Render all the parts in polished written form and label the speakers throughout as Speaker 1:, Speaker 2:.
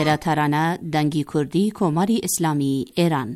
Speaker 1: ایرا ترانه دنگی کردی کماری اسلامی ایران.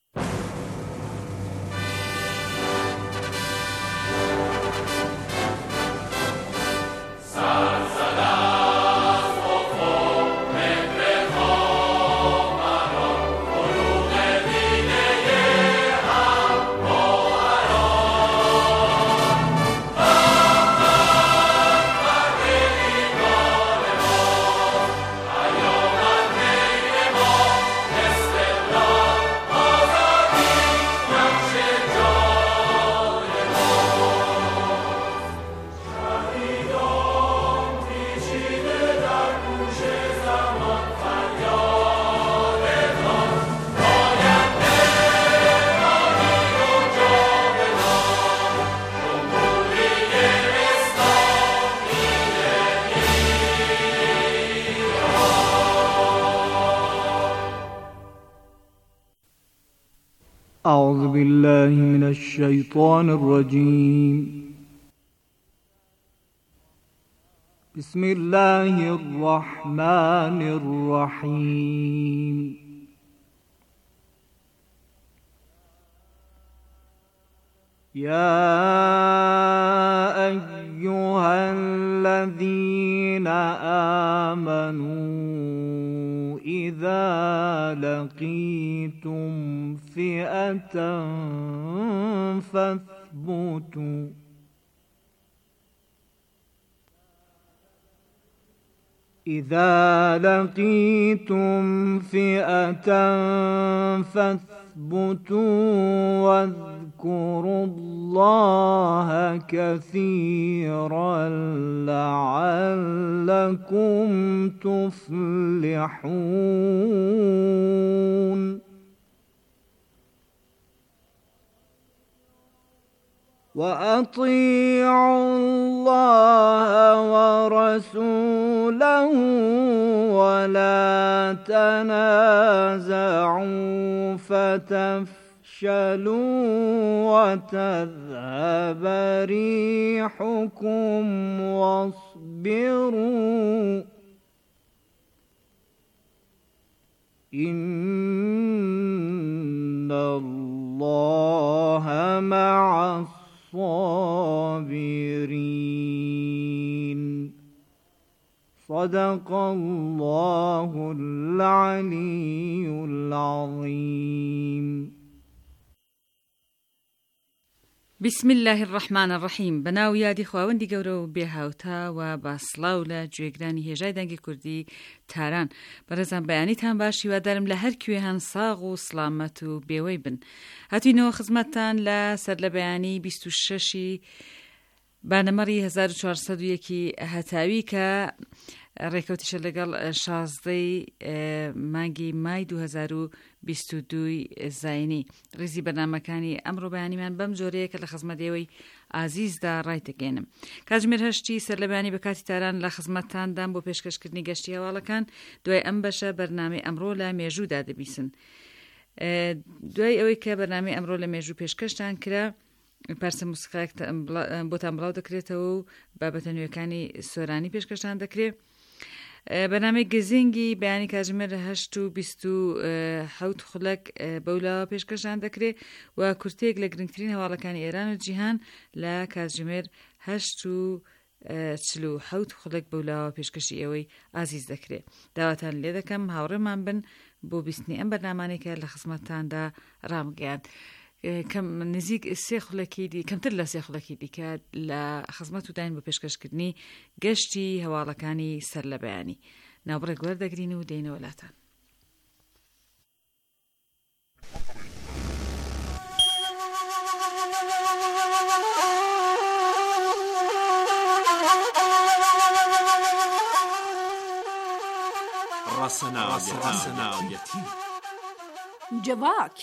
Speaker 2: أعوذ بالله من الشيطان الرجيم. بسم الله الرحمن الرحيم. يا أيها الذين آمنوا إذا لقيتم فئة فاثبتوا واذكروا الله كثيرا لعلكم تفلحون. وأطيعوا الله ورسوله ولا تنازعوا فتفشلوا وتذهب ريحكم واصبروا إن الله مع الصابرين. صدق الله العلي العظيم.
Speaker 3: بسم الله الرحمن الرحیم. بەناو یادی خواوەندی گەورە و بێهاوتا و باسڵاو لە گوێگرانی هێژای دەنگی کوردی تاران. بەڕێزان بەیانیتان باش، هیوادارم لە هەر کوێهان ساغ و سڵامەت و بێوەی بن. هاتوینەوە خزمەتتان لە سەر لە بەیانی 26 بانەمەڕی 1401 هەتاوی کە ڕێکەوتیشە لەگەڵ 16 مانگی مای 2022 زاینی. ڕیزی بەرنامەکانی ئەمڕۆ بەیانیمان بەم جۆرەیە کە لە خزمەتێوەی ئازیزدا ڕایتەگەێنم. کاتژمێر هەشتی سەر لە بەیانی بە کاتی تاران لە خزمەتتاندام بۆ پێشکەشکردنی گەشتی هەواڵەکان. دوای ئەم بەشە بەرنامەی ئەمڕۆ لە مێژوودا دەبیسن. دوای ئەوەی کە بەرنامەی ئەمڕۆ لە مێژوو پێشکەشتان کرا، پارسە موسیقایەک بۆتان بڵاو دەکرێتەوە و بابەتە نوێیەکانی سۆرانی پێشکەشتان دەکرێت. بەنامەی گزینگی بەیانی کاتژمێر 8:27 خولەک بەولاوە پێشکەشان دەکرێت و کورتێک لە گرنگترین هەواڵەکانی ئێران و جیهان لە کاتژمێر 8:47 خولەک بەولاوە پێشکەشی ئێوەی ئازیز دەکرێت. داواتان لێ دەکەم هاوڕێمان بن بۆ بیستنی ئەم بەرنامانێکە لە خزمەتتاندا ڕامگەیاند. نزیک کەمتر لە 3 خولەکی دیکە لە خزمەت و داین بە پێشکەشکردنی گەشتی هەواڵەکانی سەر لە بەیانی. ناوبڕێک وەردەگرین و دێنەوە لاتان.
Speaker 4: ڕاسەناویەتی
Speaker 5: جواک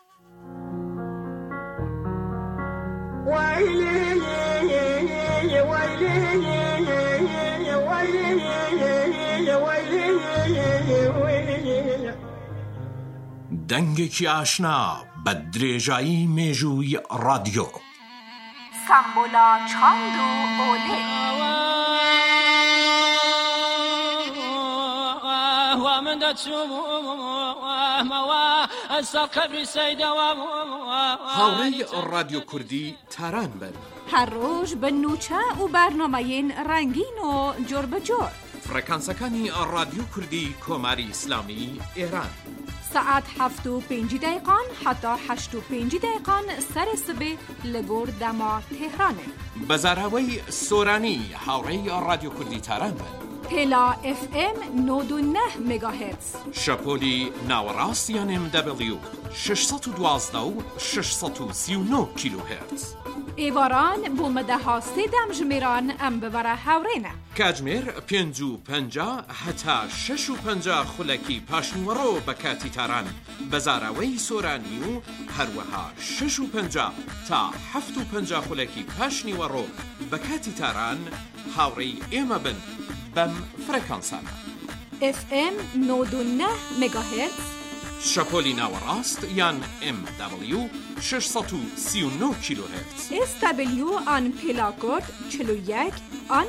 Speaker 4: دەنگێکی ئاشنا بە درێژایی مێژووی ڕادیۆ.
Speaker 5: سامبۆلا چاند و ئۆلێ.
Speaker 4: هاوڕێی ڕادیۆ کوردی تاران بن.
Speaker 5: هەر ڕۆژ بە نوچە و بەرنامەیەن ڕەنگین و جۆر بەجۆر.
Speaker 4: فرەکانسەکانی ڕادیۆ کوردی کۆماری ئیسلامی ئێران.
Speaker 5: سعات 7:05 حتا 8:05 سەری سبێ لە گۆر دەما تێهرانێ.
Speaker 4: بەزاراوەی سۆرانی هاوڕێی ڕادیۆ کوردی تاران بن.
Speaker 5: پێلا FM 99 مگاهرتز.
Speaker 4: شەپۆلی ناوەڕاست یان MW 612 و 639 کیلوهرتز.
Speaker 5: ئێواران بۆ مەدەها سێدەم ژمێران ئەم ببەرە هاوڕێنە.
Speaker 4: کاتژمێر 5:50 هەتا 6:50 خولەکی پاشنیوەڕۆ بە کاتی تاران، بەزاراوەی سۆرانی و هەروەها 6:50 تا 7:50 خولەکی پاشنیوەڕۆ بە کاتی تاران هاوڕێی ئێمە بن بەم فرەکانسانە.
Speaker 5: FM 99 مگاهرتز.
Speaker 4: شەپۆلی ناوەڕاست یان MW 639 کیلوهرتز.
Speaker 5: SW آن پێلاکۆد 41 آن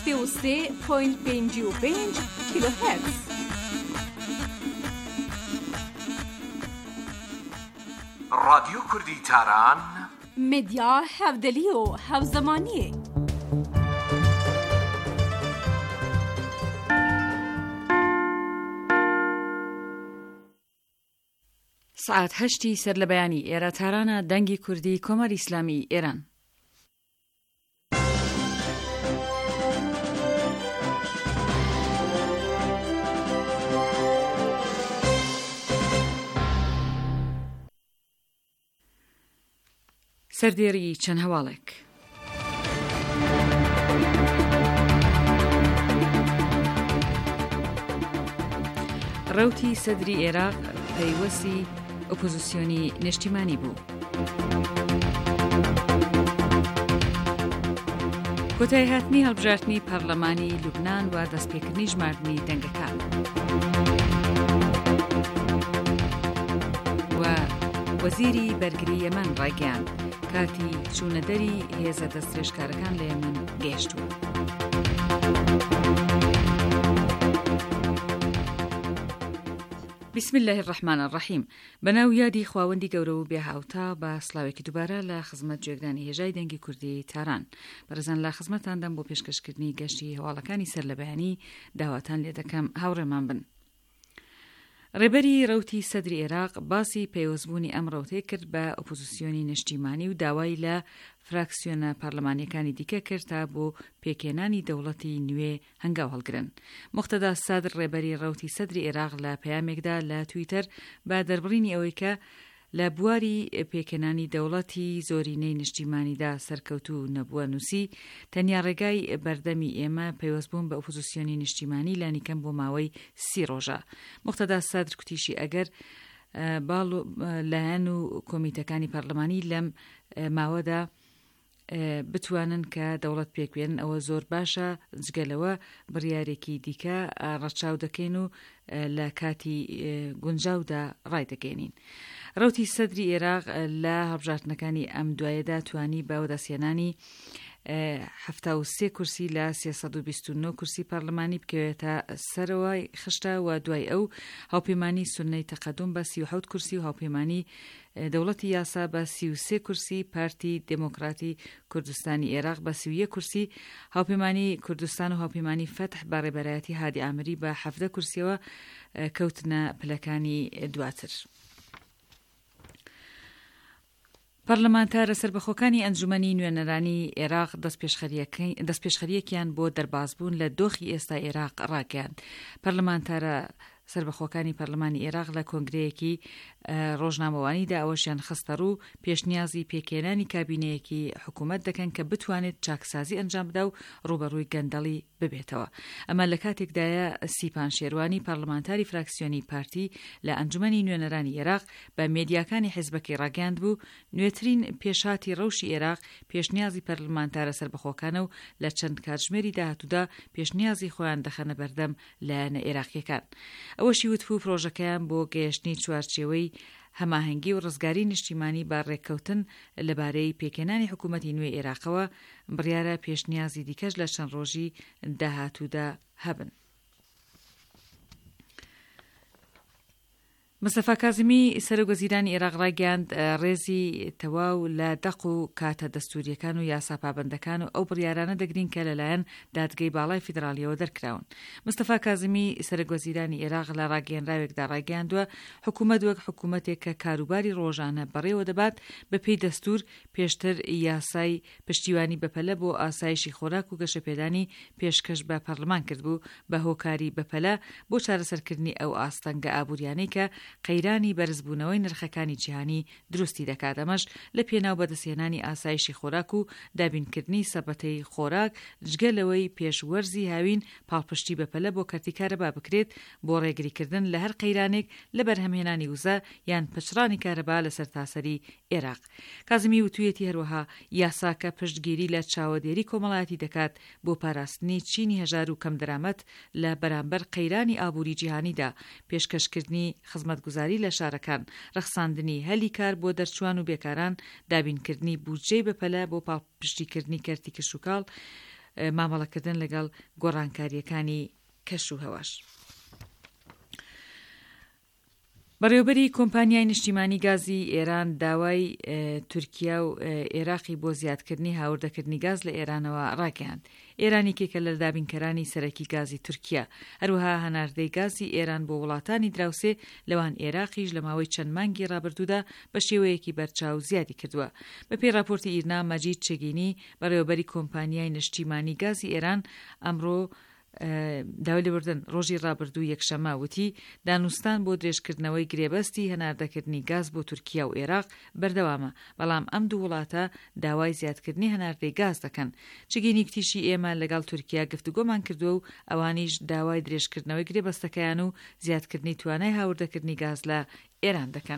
Speaker 5: 73.55 کیلوهرتز.
Speaker 4: رادیۆ کوردی تاران
Speaker 5: مدیا هەودەلی و هەوزەمانیە.
Speaker 3: سعات 8 سەر لە بەیانی ئێرە تارانە دەنگی کوردی کۆماری ئیسلامی ئێران. سەردێری چەند هەواڵێک. ڕەوتی سەدری عێراق پەیوەستی ئۆپۆزیسیۆنی نیشتیمانی بوو. کۆتایی هاتنی هەڵبژاردنی پەرلەمانی لوبنان و دەستپێکردنی ژماردنی دەنگەکان و وەزیری بەرگری یەمەن ڕایگەیاند کاتی چوونەدەری هێزە دەستدرێژکارەکان لە یەمەن گەیشتووە. بسم الله الرحمن الرحیم. بەناو یادی خواوەندی گەورە و بێهاوتا بە سڵاوێکی دووبارە لە خزمەت جێگرانی هێژای دەنگی کوردی تاران. بەڕێزان لە خزمەتاندەم بۆ پێشکەشکردنی گەشتی هەواڵەکانی سەر لە بەیانی داواتان لێ دەکەم هاوڕێمان بن. ڕێبەری ڕەوتی سەدری عێراق باسی پەیوەستبوونی ئەم ڕەوتەی کرد بە ئۆپۆزیسیۆنی نیشتیمانی و داوای لە فراکسیۆنە پەرلەمانیەکانی دیکە کرد تا بۆ پێکێنانی دەوڵەتی نوێ هەنگاو هەڵگرن. موختەدا سادر ڕێبەری ڕەوتی سەدری عێراق لە پەیامێکدا لە تویتەر بە دەربڕینی ئەوەی کە لە بواری پێکێنانی دەوڵەتی زۆرینەی نیشتیمانیدا سەرکەوتوو نەبووە نووسی تەنیا ڕێگای بەردەمی ئێمە پەیوەستبوون بە ئۆپۆزیسیۆنی نیشتیمانی لانیکەم بۆ ماوەی 30 ڕۆژە. موختەدا سادر کوتیشی ئەگەر باڵ لایەن و کۆمیتەکانی پەرلەمانی لەم ماوەدا بتوانن کە دەوڵەت پێکوێنن ئەوە زۆر باشە، جگەلەوە بڕیارێکی دیکە ڕەچاو دەکەین و لە کاتی گونجاودا ڕای دەگەێنین. ڕەوتی سەدری عێراق لە هەڵبژاردنەکانی ئەم دوایەدا توانی بە وەدەسێنانی 73 کورسی لە 329 کورسی پەرلەمانی بکەوێتە سەرەوەی خشتە و دوای ئەو هاوپەیمانی سونەی تەقەدوم بە 38 کورسی و هاوپەیمانی دەوڵەتی یاسا بە 33 کورسی، پارتی دموکراتی کوردستانی عێراق بە 31 کورسی، هاوپەیمانی کوردستان و هاوپەیمانی فەتح بە ڕێبەرایەتی هادی ئامری بە 17 کورسیەوە کەوتنە پلەکانی دواتر. پەرلەمانتارە سەربەخۆکانی ئەنجومەنی نوێنەرانی عێراق دەستپێشخەریەکیان بۆ دەربازبوون لە دۆخی ئێستا عێراق ڕاگەیاند. پەرلەمانتارە سەربەخۆکانی پەرلەمانی عێراق لە کۆنگرەیەکی ڕۆژنامەوانیدا ئەوەشیان خستە ڕوو پێشنیازی پێکێنانی کابینەیەکی حکوومەت دەکەن کە بتوانێت چاکسازی ئەنجام بدا و ڕوبەڕووی گەندەڵی ببێتەوە. ئەمە لە کاتێکدایە سیپان شێروانی پەرلەمانتاری فراکسیۆنی پارتی لە ئەنجومەنی نوێنەرانی عێراق بە مێدیاکانی حیزبەکەی ڕاگەاند بوو نوێترین پێشاتی ڕەوشی عێراق پێشنیازی پەرلەمانتارە سەربەخۆکانە و لە چەند کاتژمێری داهاتوودا پێشنیازی خۆیان دەخەنە بەردەم لایەنە عێراقیەکان. ئەوەشی وتبوو پرۆژەکەیان بۆ گەیشتنی چوارچێوەی هەماهەنگی و ڕزگاری نیشتیمانی با ڕێککەوتن لەبارەی پێکێنانی حکوومەتی نوێ عێراقەوە بڕیارە پێشنیازی دیکەش لە چەند ڕۆژی داهاتوودا هەبن. مستەفا کازمی سەرۆکوەزیرانی عێراق ڕاگەیاند ڕێزی تەواو لە دەق و کاتە دەستوریەکان و یاسا پابەندەکان و ئەو بڕیارانە دەگرین کە لەلایەن دادگای باڵای فیدرالیەوە دەرکراون. مستەفا کازمی سەرۆکوەزیرانی عێراق لە ڕاگەیەنراوێکدا ڕاگەیاندووە حکوومەت وەک حکوومەتێک کە کاروباری ڕۆژانە بەڕێوە دەبات بەپێی دەستور پێشتر یاسای پشتیوانی بەپەلە بۆ ئاسایشی خۆراک و گەشەپێدانی پێشکەش بە پەرلەمان کردبوو بە هۆکاری بەپەلە بۆ چارەسەرکردنی ئەو ئاستەنگە ئابووریانەی کە قەیرانی بەرزبوونەوەی نرخەکانی جیهانی دروستی دەکات. ئەمەش لە پێناو بەدەستهێنانی ئاسایشی خۆراک و دابینکردنی سەربەتەی خۆراک جگەلەوەی پێشوەرزی هاوین پاڵپشتی بەپەلە بۆ کەرتیکارەبا بکرێت بۆ ڕێگریکردن لە هەر قەیرانێک لە بەرهەمهێنانی وزە یان پچڕانی کارەبا لە سەرتاسەری عێراق. کازمی وتویەتی هەروەها یاساکە پشتگیری لە چاوەدێری کۆمەڵایەتی دەکات بۆ پاراستنی چینی هەژار و کەم دەرامەت لە بەرامبەر قەیرانی ئابووری جیهانیدا، پێشکەشکردنی خزمەتگوزاری لە شارەکان، ڕەخساندنی هەلی کار بۆ دەرچوان و بێکاران، دابینکردنی بودجەی بەپەلە بۆ پاڵپشتیکردنی کەرتی کشوکاڵ، مامەڵەکردن لەگەڵ گۆڕانکاریەکانی کەش و هەواش. بەڕێوەبەری کۆمپانیای نیشتیمانی گازی ئێران داوای تورکیا و عێراقی بۆ زیادکردنی هاوردەکردنی گاز لە ئێرانەوە ڕاگەیاند. ئێرانێکێکە لە دابینکەرانی سەرەکی گازی تورکیا، هەروەها هەناردەی گازی ئێران بۆ وڵاتانی دراوسێ لەوان عێراقیش لە ماوەی چەند مانگی ڕابردوودا بە شێوەیەکی بەرچاو زیادی کردووە. بەپێی راپۆرتی ئیرنا، مەجید چێگینی بەڕێوەبەری کۆمپانیای نیشتیمانی گازی ئێران ئەمڕۆ داوای لێبوردن ڕۆژی ڕابردوو یەکشەمە وتی دانوستان بۆ درێژکردنەوەی گرێبەستی هەناردەکردنی گاز بۆ تورکیا و عێراق بەردەوامە، بەڵام ئەم دوو وڵاتە داوای زیادکردنی هەناردەی گاز دەکەن. چگینی کتیشی ئێمە لەگەڵ تورکیا گفتوگۆمان کردووە و ئەوانیش داوای درێژکردنەوەی گرێبەستەکەیان و زیادکردنی توانای هاوردەکردنی گاز لە ئێران دەکەن.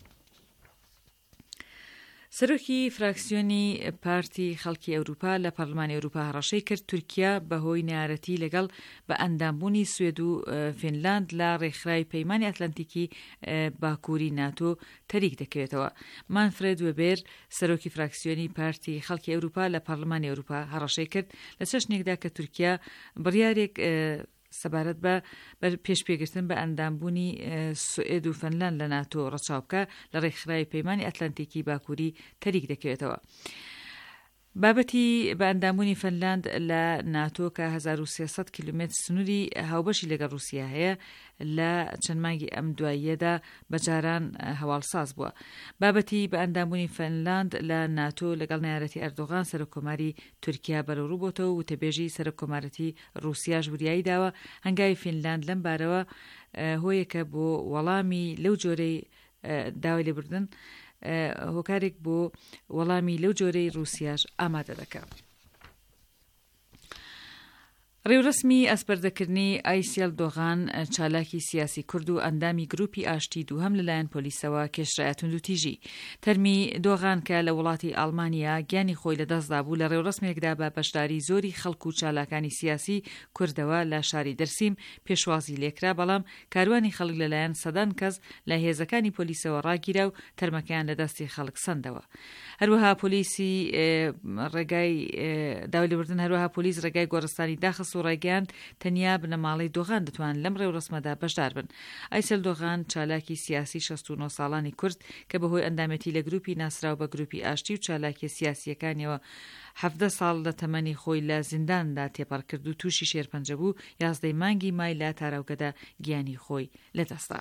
Speaker 3: سەرۆکی فراکسیۆنی پارتی خەڵکی ئەوروپا لە پەرلەمانی ئەوروپا هەڕەشەی کرد تورکیا بەهۆی نارەتی لەگەڵ بە ئەندامبوونی سوێد و فینلاند لە ڕێکخراوی پەیمانی ئەتلەنتیکی باکووری ناتۆ تەریک دەکەوێتەوە. مانفرێد وێبێر سەرۆکی فراکسیۆنی پارتی خەڵکی ئەوروپا لە پەرلەمانی ئەوروپا هەڕەشەی کرد لە چەشنێکدا کە تورکیا بڕیارێک سەبارەت بە پێشپێگرتن بە ئەندامبوونی سوئێد و فەنلاند لە ناتۆ ڕەچاوکە لە ڕێکخراوی پەیمانی ئەتلەنتیکی باکووری تەریک دەکەوێتەوە. بابەتی بە ئەندامبوونی فەنلاند لە ناتۆ کە 1300 کیلومتر سنووری هاوبەشی لەگەڵ رووسیا هەیە لە چەند مانگی ئەم دواییەدا بەجاران هەواڵساز بووە. بابەتی بە ئەندامبوونی فەنلاند لە ناتۆ لەگەڵ نایەتی ئەردۆغان سەرۆکۆماری تورکیا بەرەوڕوو بۆتەوە و وتەبێژی سەرۆکۆمارەتی رووسیاش وریایی داوە هەنگاوی فینلاند لەم بارەوە هۆیەکە بۆ وەڵامی لەو جۆرەی داوای لێبوردن هۆکارێک بۆ وەڵامی لەو جۆرەی رووسیاش ئامادە دەکات. ڕێوڕسمی ئەسپەردەکردنی ئایسیل دۆغان چالاکی سیاسی کورد و ئەندامی گروپی ئاشتی دووهەم لەلایەن پۆلیسەوە کێشرایە توندوتیژی. تەرمی دۆغان کە لە وڵاتی ئەڵمانیا گیانی خۆی لەدەستدا بوو لە ڕێوڕسمێکدا بە بەشداری زۆری خەڵک و چالاکانی سیاسی کوردەوە لە شاری دەرسیم پێشوازی لێکرا، بەڵام کاروانی خەڵک لەلایەن سەدان کەس لە هێزەکانی پۆلیسەوە ڕاگیرا و تەرمەکەیان لە دەستی خەڵک سەندەوە. هەروەها پۆلیسی ڕێگای داوای لێبوردن هەروەها پۆلیس ڕێگای گۆڕستانی داخست و ڕێگەیاند تەنیا بنەماڵەی دۆغان دەتوان لەم ڕێوڕسمەدا بەشدار بن. ئایسل دۆغان چالاکی سیاسی 69 ساڵانی کورد کە بەهۆی ئەندامەتی لە گروپی ناسراو بە گروپی ئاشتی و چالاکی سیاسیەکانیەوە 17 ساڵ لە تەمەنی خۆی لە زینداندا تێپەڕ کرد و تووشی شێرپەنجە بوو. 11 مانگی مای لە تاراوگەدا گیانی خۆی لەدەستدا.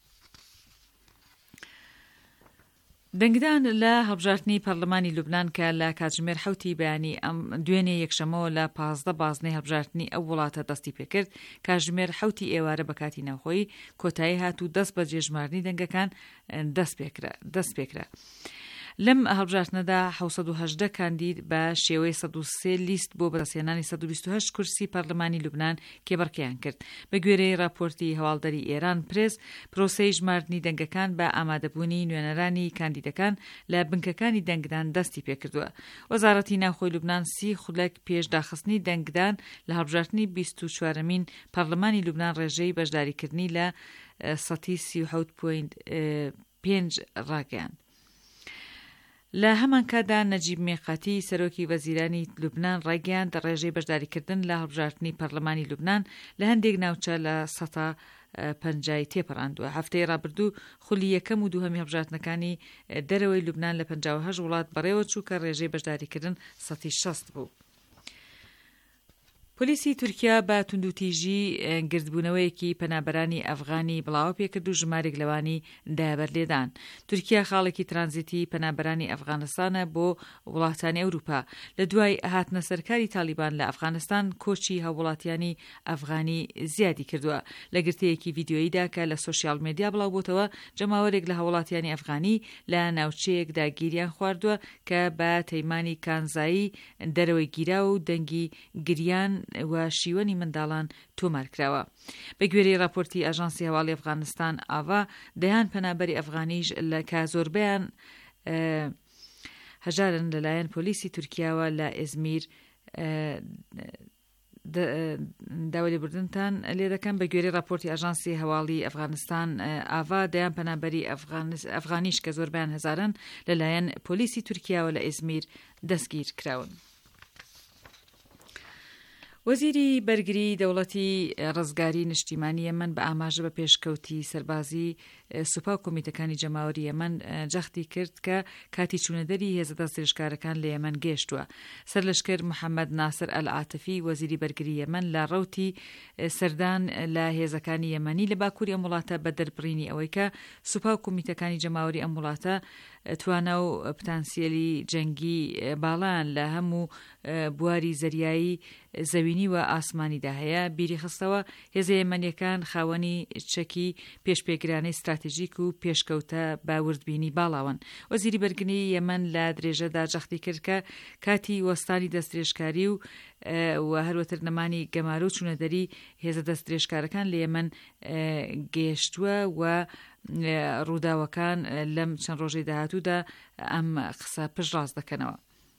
Speaker 3: دەنگدان لە هەڵبژاردننی پەرلەمانی لوبنان کە لە کاتژمێر 7 بەیانی ئەم دوێنێ یەکشەمەوە لە 15 بازنەی هەڵبژاردننی ئەو وڵاتە دەستی پێکرد. کاتژمێر 7 ئێوارە بە کاتی ناوخۆی کۆتایی هات و دەست بە جێژمارنی دەنگەکان دەست پێکرا. لەم هەڵبژاردنەدا 718 کاندید بە شێوەی 103 لیست بۆ بەدەستهێنانی 128 کورسی پەرلەمانی لوبنان کێبڕکەیان کرد. بە گوێرەی راپۆرتی هەواڵدەری ئێران پرێس، پرۆسەی ژماردنی دەنگەکان بە ئامادەبوونی نوێنەرانی کاندیدەکان لە بنکەکانی دەنگدان دەستی پێکردووە. وەزارەتی ناوخۆی لوبنان 30 خولەک پێش داخستنی دەنگدان لە هەڵبژاردننی 24مین پەرلەمانی لوبنان ڕێژەی بەشداریکردنی لە 37.5 ڕاگەیاند. لە هەمان کادا نەجیب میقاتی سەرۆکی وەزیرانی لوبنان ڕاگەیاند ڕێژەی بەشداریکردن لە هەڵبژاردننی پەرلەمانی لوبنان لە هەندێک ناوچە لە سەتا پەنجای تێپەڕاندووە. هەفتەی ڕابردوو خولی یەکەم و دووهەمی هەڵبژاردنەکانی دەرەوەی لوبنان لە 58 وڵات بەڕێوە چوو کە ڕێژەی بەشداریکردن 60 بوو. پۆلیسی تورکیا بە توندوتیژی گردبوونەوەیەکی پەنابەرانی ئەفغانی بڵاو پێکرد و ژمارێک لەوانی دابەر لێدان. تورکیا خاڵێکی ترانزیتی پەنابەرانی ئەفغانستانە بۆ وڵاتانی ئەوروپا. لە دوای هاتنە سەرکاری تالیبان لە ئەفغانستان کۆچی هاوڵاتیانی ئەفغانی زیادی کردووە. لە گرتەیەکی ڤیدیۆییدا کە لە سوشیال میدیا بڵاو بۆتەوە جەماوەرێک لە هاوڵاتیانی ئەفغانی لە ناوچەیەکدا گیریان خواردووە کە بە تەیمانی کانزایی دەرەوەی گیرا و دەنگی گریان و شیوەنی منداڵان تۆمار کراوە. بە گوێرەی راپۆرتی ئاژانسی هەواڵی ئەفغانستان ئاوا دەیان پەنابەری ئەفغانیش لە کە زۆربیان هەژارن لەلایەن پۆلیسی تورکیاوە لە ئێزمیر داوای لێبوردنتان لێ دەکەم. بە گوێرەی راپۆرتی ئاژانسی هەواڵی ئەفغانستان ئاوا دەیان پەنابەری ئەفغانیش کە زۆربیان هەزارن لەلایەن پۆلیسی تورکیاوە لە ئێزمیر دەستگیر کراون. وەزیری بەرگری دەوڵەتی ڕزگاری نیشتیمانی یەمەن بە ئاماژە بە پێشکەوتی سەربازی سوپا و کۆمیتەکانی جەماوەری یەمەن جەختی کرد کە کاتی چوونەدەری هێزە دەستدرێژکارەکان لە یەمەن گەیشتووە. سەرلەشکر محەممەد ناسر ئەلعاتفی وەزیری بەرگری یەمەن لە ڕەوتی سەردان لە هێزەکانی یەمەنی لە باکووری ئەم وڵاتە بە دەربڕینی ئەوەی کە سوپا و کۆمیتەکانی جەماوەری ئەم وڵاتە توانە و پتانسیێلی جەنگی باڵان لە هەموو بواری زەریایی زەوینی و ئاسمانیدا هەیە بیری خستەوە هێزە یەمەنیەکان خاوەنی چەکی پێشپێگرانەی استراتیژیک و پێشکەوتە باوردبینی باڵاون. وەزیری بەرگری یەمەن لە درێژەدا جەختی کرد کە کاتی وەستانی دەستدرێژکاری و هەروەتر نەمانی گەمارە و چوونەدەری هێزە دەستدرێژکارەکان لە یەمەن گەیشتووە و ڕووداوەکان لەم چەند ڕۆژەی داهاتوودا ئەم قسە پشتڕاست دەکەنەوە.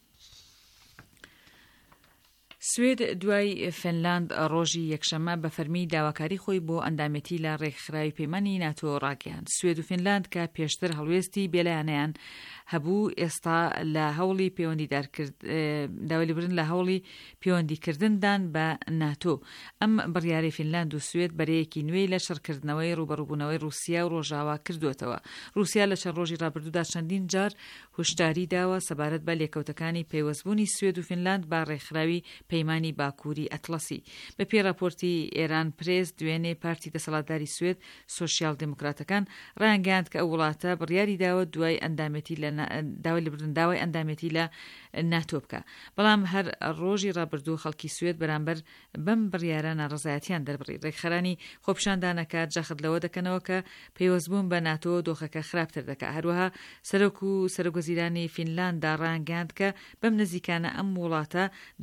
Speaker 3: سوێد دوای فنلاند ڕۆژی یەکشەمە بە فەرمی داواکاری خۆی بۆ ئەندامەتی لە ڕێکخراوی پەیمانی ناتۆ ڕاگەیاند. سوێد و فنلاند کە پێشتر هەڵوێستی بێلایەنەیان هەبوو ئێستا لە هەوڵی داوای لێبوردن لە هەوڵی پەیوەندیکردندان بە ناتۆ. ئەم بڕیارەی فنلاند و سوێد بەرەیەکی نوێی لە شەڕکردنەوەی ڕوبەڕووبوونەوەی رووسیا و ڕۆژاوا کردوێتەوە. رووسیا لە چەند ڕۆژی ڕابردوودا چەندین جار هوشداری داوە سەبارەت بە لێکەوتەکانی پەیوەستبوونی سوێد و فنلاند بە ڕێکخراوی پەیمانی باکووری ئەتلەسی. بە پێی راپۆرتی ئێران پرێس دوێنێ پارتی دەسەڵاتداری سوێد سۆشیال دموکراتەکان ڕایانگەیاند کە ئەو وڵاتە بڕیاری داوە دوای ئەندامەتی لە داوای لێبوردن داوای ئەندامەتی لە ناتۆ بکە. بەڵام هەر ڕۆژی ڕابردوو خەڵکی سوێد بەرامبەر بەم بڕیارە ناڕزایەتیان دەربڕی. ڕێکخەرانی خۆپیشاندانەکە جەخت لەوە دەکەنەوە کە پەیوەستبوون بە ناتۆ دۆخەکە خراپتر دەکات. هەروەها سەرۆک و سەرۆکوەزیرانی فینلاندا ڕایانگەیاند کە بەم نزیکانە ئەم وڵاتە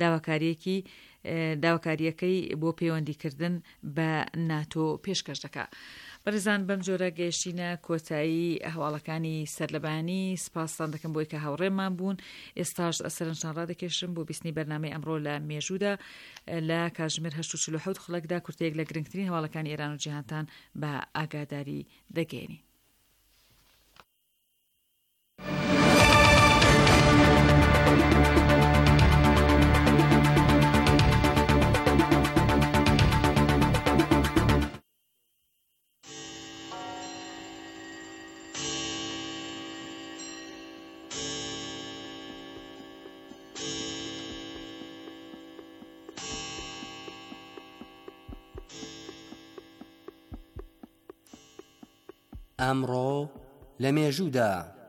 Speaker 3: داواکاریەکەی بۆ پەیوەندیکردن بە ناتۆ پێشکەش دەکات. بەڕێزان بەم جۆرە گەیشتینە کۆتایی ئەحواڵەکانی سەرلەبانی. سپاسان دەکەم بۆی کە هاوڕێمان بوون. ئێستاش سەرنجتان ڕادەکێشم بۆ بیستنی بەرنامەی ئەمڕۆ لە مێژوودا لە کاتژمێر 8:47 خولەکدا کورتەیەک لە گرنگترین هەواڵەکانی ئێران و جیهانتان بە ئاگاداری دەگەێنین.
Speaker 6: ئەمڕۆ لە مێژوودا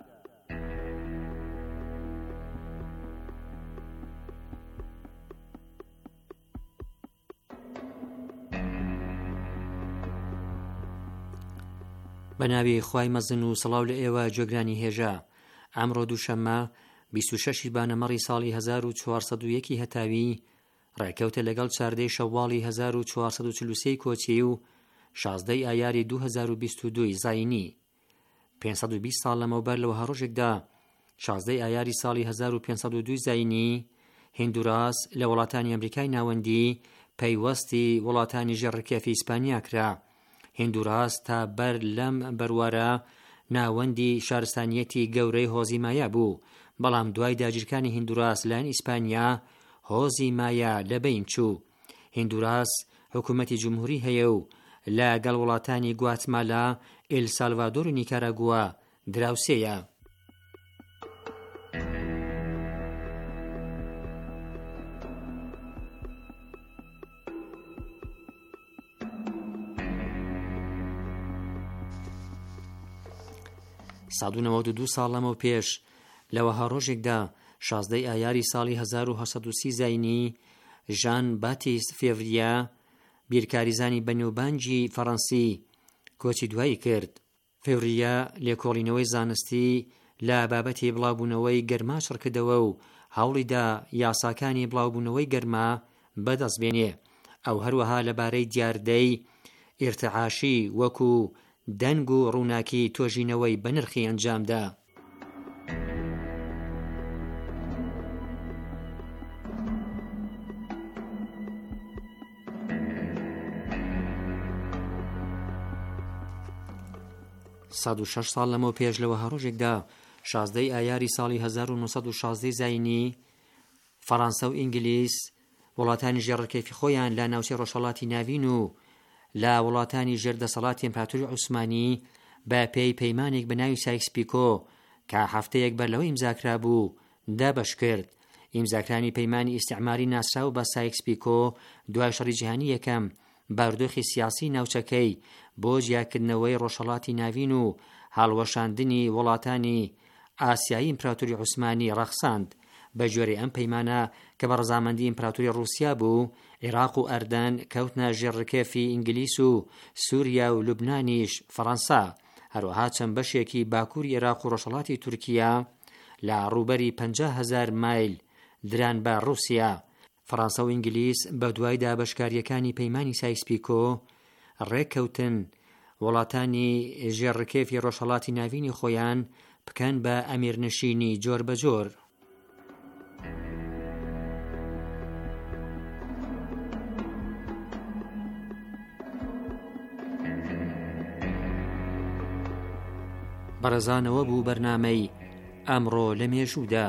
Speaker 6: بە ناوی خوای مەزن و سەڵاو لە ئێوە جۆگرانی هێژە. ئەمڕۆ دووشەممە 26 بانەمەڕی ساڵی 1401 هەتاوی ڕێکەوتە لەگەڵ 14 شەواڵی 1443 کۆچی و 16 ئایاری 2022 زاینی. 520 ساڵ لەمەوبەر لەوە هەڕۆژێکدا 16 ئایاری ساڵی 1502 زاینی هندوراس لە وڵاتانی ئەمریکای ناوەندی پەیوەستی وڵاتانی ژێڕکێفی ئیسپانیا کرا. هندوراس تا بەر لەم بەروارە ناوەندی شارستانیەتی گەورەی هۆزی مایا بوو، بەڵام دوای داگیرکانی هندوراس لەلایەن ئیسپانیا هۆزی مایا لەبەین چوو. هندوراس حکوومەتی جمهوری هەیە و لەگەڵ وڵاتانی گواتمالا، ئێل سالڤادۆر و نیکاراگووا دراوسێیە. ساڵ 92 ساڵ لەمەوە پێش لەوەها ڕۆژێکدا 16 ئایاری ساڵی 1930 زاینی ژان باتیست فێڤریا بیرکاریزانی بەنێوبانگی فەڕەنسی کۆچی دوایی کرد. فێڤریا لێکۆڵینەوەی زانستی لە بابەتی بڵاوبوونەوەی گەرما شڕکردەوە و هەوڵیدا یاساکانی بڵاوبوونەوەی گەرما بەدەستبێنێ. ئەو هەروەها لەبارەی دیاردەی ئیرتعاشی وەکو دەنگ و ڕووناکی تۆژینەوەی بە نرخی ئەنجامدا. سەد و شەش ساڵ لەمەوە پێش لەوە هەڕۆژێکدا 16 ئایاری ساڵی 1916 زاینی فەڕەنسا و ئینگلیس وڵاتانی ژێڕکەفی خۆیان لە ناوچەی ڕۆژهەڵاتی ناوین و لە وڵاتانی ژێردەسەڵاتی ئیمپراتۆری عوسمانی بە پێی پەیمانێک بە ناوی سایکس-پیکۆ کە هەفتەیەک بەر لەوە ئیمزاکرا بوو دابەش کرد. ئیمزاکرانی پەیمانی ئیستیعماری ناسراو بە سایکس-پیکۆ دوای شەڕی جیهانی یەکەم بارودۆخی سیاسی ناوچەکەی بۆ جیاکردنەوەی ڕۆژهەڵاتی ناوین و هەڵوەشاندنی وڵاتانی ئاسیایی ئیمپراتۆری عوسمانی ڕەخساند. بە جۆرەی ئەم پەیمانە کە بە ڕەزامەندی ئیمپراتۆری ڕووسیا بوو، عێراق و ئەردەن کەوتنە ژێڕکێفی ئینگلیس و سووریا و لوبنانیش فەڕەنسا. هەروەها چەند بەشێکی باکووری عێراق و ڕۆژهەڵاتی تورکیا لە ڕووبەری 50,000 مایل دران بە ڕووسیا. فەڕەنسا و ئینگلیس بە دوای دابەشکاریەکانی پەیمانی سایکس-پیکۆ ڕێککەوتن وڵاتانی ژێڕکێفی ڕۆژهەڵاتی ناوینی خۆیان بکەن بە ئەمیرنشینی جۆر بە جۆر. بەڕێزانەوە بوو بەرنامەی ئەمڕۆ لە مێژوودا.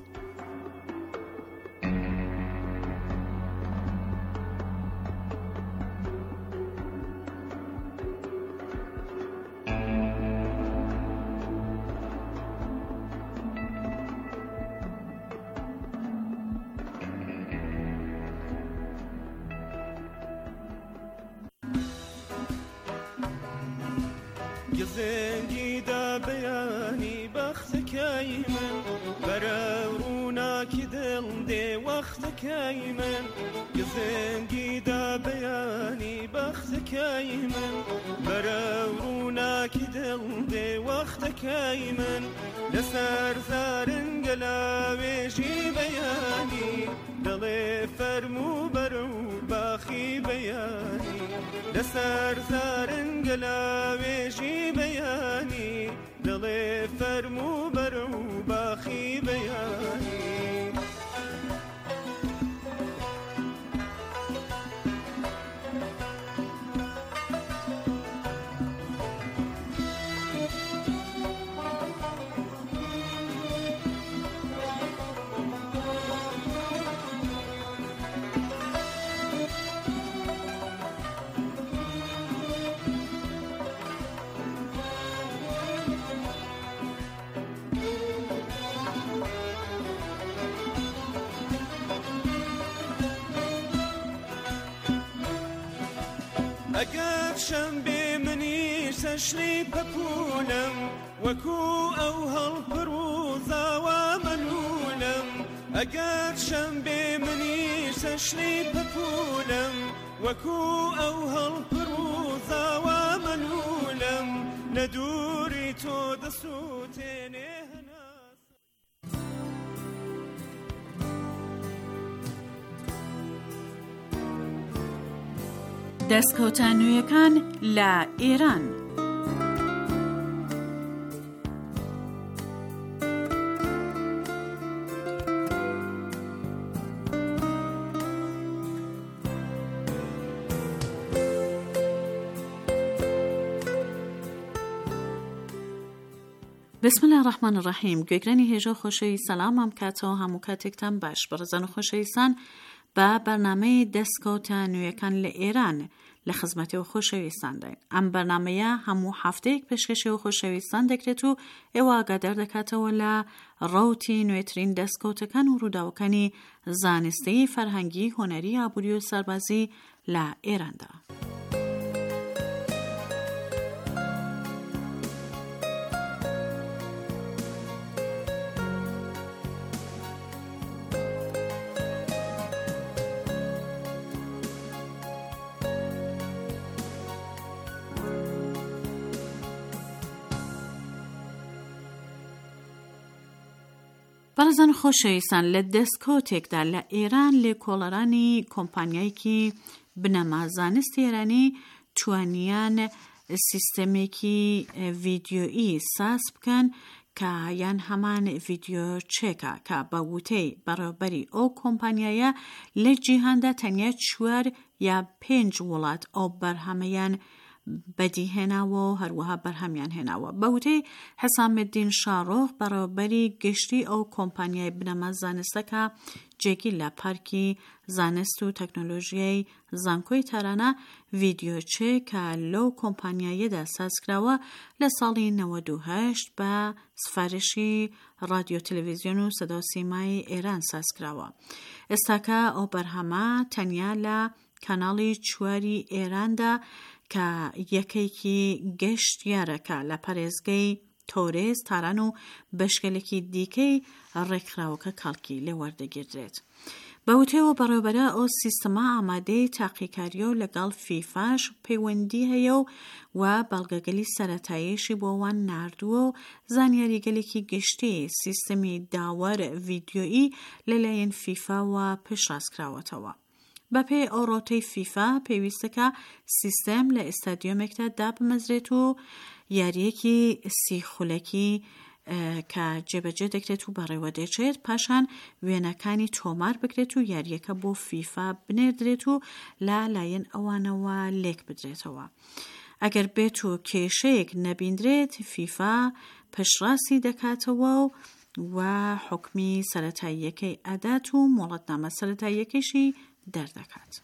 Speaker 7: گزنگی دا بیانی بەختەکەی من بەرە ڕووناکی دڵ دێ وەختەکەی من گزنگی دا بیانی بەختەکەی من بەرە ڕووناکی دڵ دێ وەختەکەی من لەسەر زارنگە لاوێژی بەیانی دڵێ فەرموو بەرە و باخی بەیانی لەسەر زارنگە لاوێژی بەیانی دڵێ فەرموو بەرە و باخی بەیانی ئەگەر شەمبێ منیش سەشری پەپولم وەکو ئەو هەڵپڕ و زاوا مەلولم ئەگەر شەمبێ منیش سەشری پەپولم وەکو ئەو هەڵپڕ و زاوا مەلولم لە دووری تۆ دەسووتێنێ
Speaker 5: دەستکەوتانوویەکان لە ئێران. بسم الله الرحمن الرحیم. گوێگرانی هێژە خۆشەوی سەلامم کاتەوە هەموو کاتێکتان باش. بەڕێزان و خۆشەویستان، بە بەرنامەی دەستکەوتانوویەکان لە ئێران
Speaker 8: لە خزمەتەوە خۆشەویستان دەین. ئەم بەرنامەیە هەموو هەفتەیەک پێشکەشەوە خۆشەویستان دەکرێت و ئێوە ئاگادار دەکاتەوە لە ڕەوتی نوێترین دەستکەوتەکان و ڕووداوەکانی زانستی، فەرهەنگی، هۆنەری، ئابووری و سەربازی لە ئێراندا. بەڕێزان خۆشەویستان، لە دەستکەوتێکدا لە ئێران لێکۆڵەرانی کۆمپانیایەکی بنەما زانستی ئێرانی توانیان سیستەمێکی ڤیدیۆیی ساز بکەن کە یان هەمان ڤیدیۆ چێکە کە بە وتەی بەڕێوەبەری ئەو کۆمپانیایە لە جیهاندا تەنیا 4 یا 5 وڵات ئەو بەرهەمەیان بەدیهێناوە و هەروەها بەرهەمیان هێناوە. بەوتەی حەسامەددین شاڕۆخ بەڕێوەبەری گشتی ئەو کۆمپانیای بنەما زانستەکە جێگی لە پارکی زانست و تەکنۆلۆژیای زانکۆی تارانە ڤیدیۆچێ کە لەو کۆمپانیایەدا سازکراوە لە ساڵی 98 بە سفارشی رادیۆ تەلەڤیزیۆن و سەدا و سیمای ئێران سازکراوە. ئێستاکە ئەو بەرهەمە تەنیا لە کاناڵی 4 ئێراندا کە یەکێکی گەشتیارەکە لە پارێزگای تۆرێز، تاران و بەشکەلێکی دیکەی ڕێکخراوەکە کاڵکی لێ وەردەگیردرێت. بەوتەوە بەڕێوەبەرە ئەو سیستەمە ئامادەی تاقیکاریە و لەگەڵ فیفاش پەیوەندی هەیە و بەڵگەگەلی سەرەتاییشی بۆ وان ناردووە و زانیاریگەلێکی گشتی سیستەمی داوەر ڤیدیۆیی لەلایەن فیفاوە پێشڕاستکراوەتەوە. بەپێ ئەو ڕۆتەی فیفا پێویستەکە سیستەم لە ئێستادیۆمێکدا دابمەزرێت و یاریەکی 30 خولەکی کە جێبەجێ دەکرێت و بەڕێوە دەچێت، پاشان وێنەکانی تۆمار بکرێت و یاریەکە بۆ فیفا بنێردرێت و لایەن ئەوانەوە لێک بدرێتەوە. ئەگەر بێت و کێشەیەک نەبیندرێت، فیفا پشڕاستی دەکاتەوە و حکمی سەرەتاییەکەی ئەدات و مۆڵەتنامە سەرەتاییەکەیشی دەردەکات.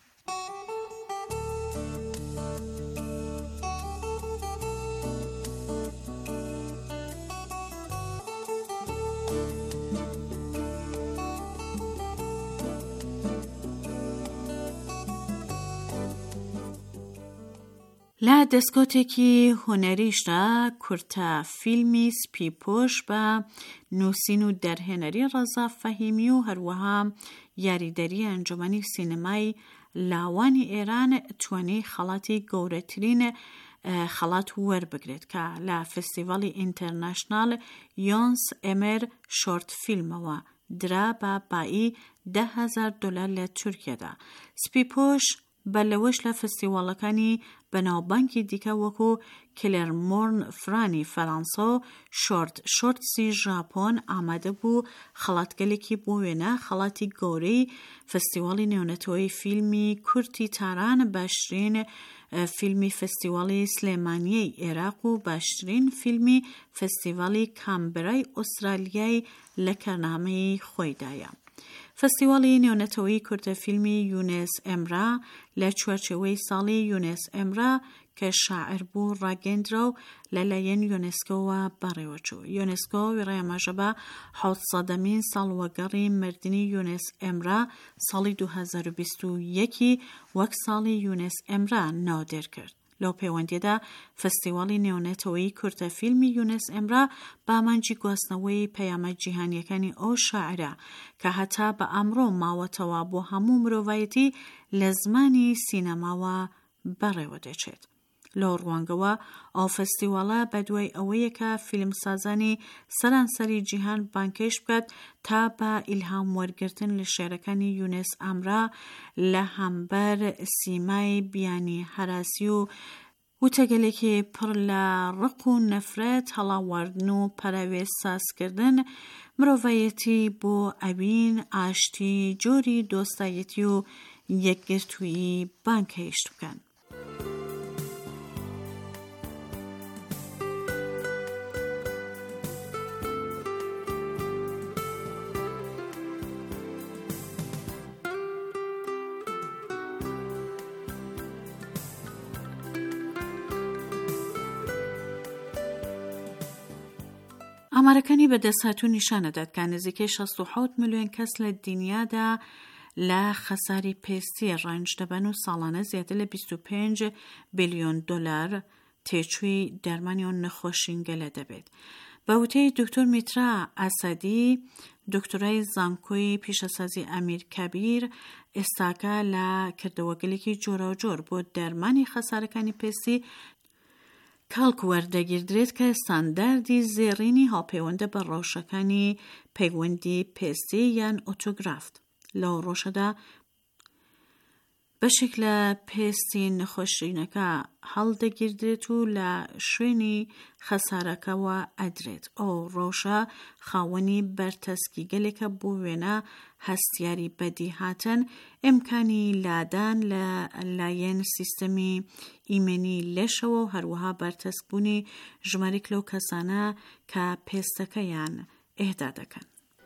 Speaker 8: لە دەستکەوتێکی هونەریشدا کورتە فیلمی سپیپۆش بە نووسین و دەرهێنەری ڕەزا فەهیمی و هەروەها یاریدەری ئەنجومەنی سینەمای لاوانی ئێران توانی خەڵاتی گەورەترین خەڵات وەربگرێت کە لە فستیڤاڵی ئینتەرناشنال یۆنس ئێمەر شۆرت فیلمەوە درا بە بایی $10,000 لە تورکیادا. سپیپۆش بە لەوەش لە فستیواڵەکانی بەناوبانکی دیکە وەکو کلێرمۆرن فرانی فەرەنسا و شۆرتسی ژاپۆن ئامادە بوو خەڵاتگەلێکی بۆ وێنە خەڵاتی گەورەی فستیواڵی نێونەتەوەی فیلمی کورتی تاران، باشترین فیلمی فستیواڵی سلێمانیەی عێراق و باشترین فیلمی فستیواڵی کامبرای ئوسترالیای لە کارنامەی خۆیدایە. فستیواڵی نێونەتەوەی کورتە فیلمی یونس ئێمرا لە چوارچێوەی ساڵی یونس ئێمرا کە شاعر بوو ڕاگەندرا و لەلایەن یۆنسکۆوە بەڕێوەچوو. یۆنسکۆ وێڕایەماژە بە 700مین ساڵوەگەڕی مردنی یونس ئێمرا ساڵی 2021 وەک ساڵی یونس ئێمرا ناودێر کرد. لەو پەیوەندیدا فستیواڵی نێونەتەوەی کورتە فیلمی یونس ئێمرا بامانجی گواستنەوەی پەیامە جیهانیەکانی ئەو شاعرە کە هەتا بە ئەمڕۆ ماوەتەوە بۆ هەموو مرۆڤایەتی لە زمانی سینەماوە بەڕێوە دەچێت. لەو ڕوانگەوە ئەو فستیواڵە بەدوای ئەوەیەکە فیلمسازانی سەرانسەری جیهان بانکەش بکات تا بە ئیلهام وەرگرتن لە شێعرەکانی یونس ئەمرا لە هەمبەر سیمای بیانی هەراسی و وتەگەلێکی پڕ لە ڕق و نەفرەت هەڵاواردن و پەراوێز سازکردن مرۆڤایەتی بۆ ئەوین ئاشتی جۆری دۆستایەتی و یەکگرتووی بانکەیشت بکەن. ئامارەکانی بەدەستهاتوو نیشانەدات کە نزیکەی 67 ملیۆن کەس لە دنیادا لە خەساری پێستی ڕەنج دەبن و ساڵانە زیاتر لە 25 بیلیۆن دلار تێچووی دەرمانی ئەو نەخۆشینگەلە دەبێت. بە وتەی دکتۆر میترا ئاسادی، دکتۆرای زانکۆی پیشەسازی ئەمیر کەبیر، ئێستاکە لە کردەوەگەلێکی جۆراوجۆر بۆ دەرمانی خەسارەکانی پێستی کەڵک وەردەگیردرێت کە ستانداردی زێڕینی هاوپەیوەندە بە ڕەوشەکانی پەیوەندی پێستی یان ئۆتۆگرافت. لەو ڕۆژەدا بەشێک لە پێستی نەخۆشینەکە هەڵدەگیردرێت و لە شوێنی خەسارەکەەوە ئەدرێت. ئەو ڕۆژە خاوەنی بەرتەسکی گەلێکە بۆ وێنە هەستیاری بەدی هاتن، ئیمکانی لادان لە لایەن سیستەمی ئیمێنی لێشەوە و هەروەها بەرتەسکبوونی ژمارەیەک لەو کەسانە کە پێستەکەیان ئێهدا دەکەن.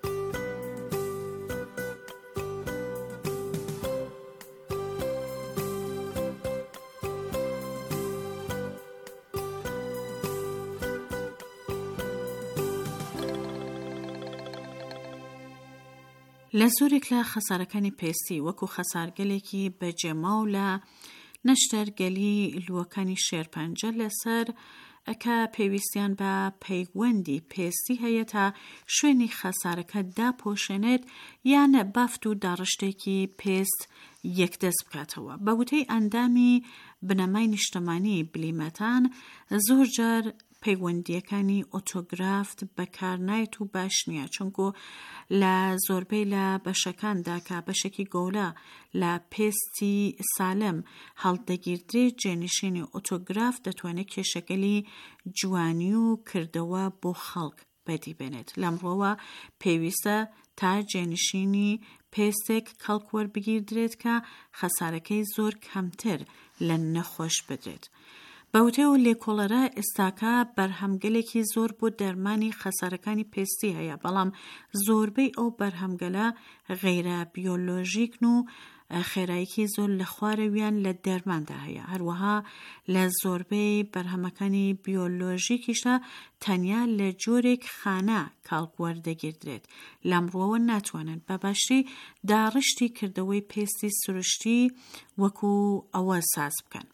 Speaker 8: لە زۆرێک لە خەسارەکانی پێستی وەکو خەسارگەلێکی بەجێما و لە نەشتەرگەلی لووەکانی شێرپەنجە لەسەر ئەکە پێویستیان بە پەیوەندی پێستی هەیە تا شوێنی خەسارەکە داپۆشێنێت یان بافت و داڕشتێکی پێست یەکدەست بکاتەوە. بە وتەی ئەندامی بنەمای نیشتەمانی بلیمەتان زۆر جار پەیوەندیەکانی ئۆتۆگرافت بەکارنایت و باش نییە، چونکو لە زۆربەی لە بەشەکاندا کە بەشێکی گەورە لە پێستی سالم هەڵدەگیردرێت، جێنشینی ئۆتۆگراف دەتوانێت کێشەگەلی جوانی و کردەوە بۆ خەڵک بەدی بێنێت. لەمڕۆوە پێویستە تا جێنشینی پێستێک کەڵک وەربگیردرێت کە خەسارەکەی زۆر کەمتر لە نەخۆش بدرێت. بەوتێ و لێکۆڵەرە ئێستاکە بەرهەمگەلێکی زۆر بۆ دەرمانی خەسارەکانی پێستی هەیە، بەڵام زۆربەی ئەو بەرهەمگەلە غەیرە بیۆلۆژیکن و خێراییەکی زۆر لە خوارەویان لە دەرماندا هەیە. هەروەها لە زۆربەی بەرهەمەکانی بیۆلۆژیکیشدا تەنیا لە جۆرێک خانە کاڵک وەردەگیردرێت. لەمڕۆوە ناتوانن بە باشی داڕشتی کردەوەی پێستی سروشتی وەکو ئەوە ساز بکەن.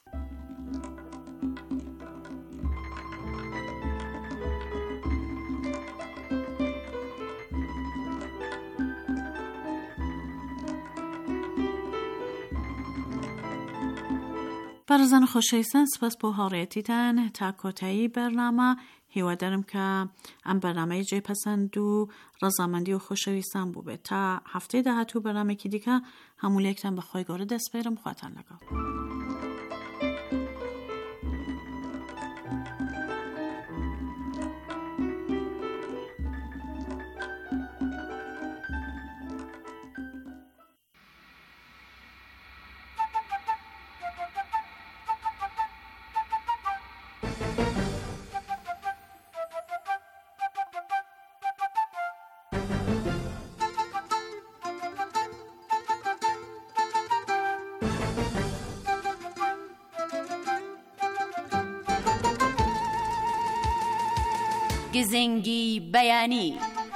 Speaker 8: بەڕێزان خۆشەویستان، سپاس بۆ هاوڕێیەتیتان تا کۆتایی بەرنامە. هیوادارم کە ئەم بەرنامەی جێپەسەند و ڕەزامەندی و خۆشەویستان بوو بێت. تا هەفتەی داهاتوو بەرنامێکی دیکە هەموو لێکتان بەخوای گەورە دەسپێرم. خواتان لەگەڵ.
Speaker 1: گزنگی بەیانی.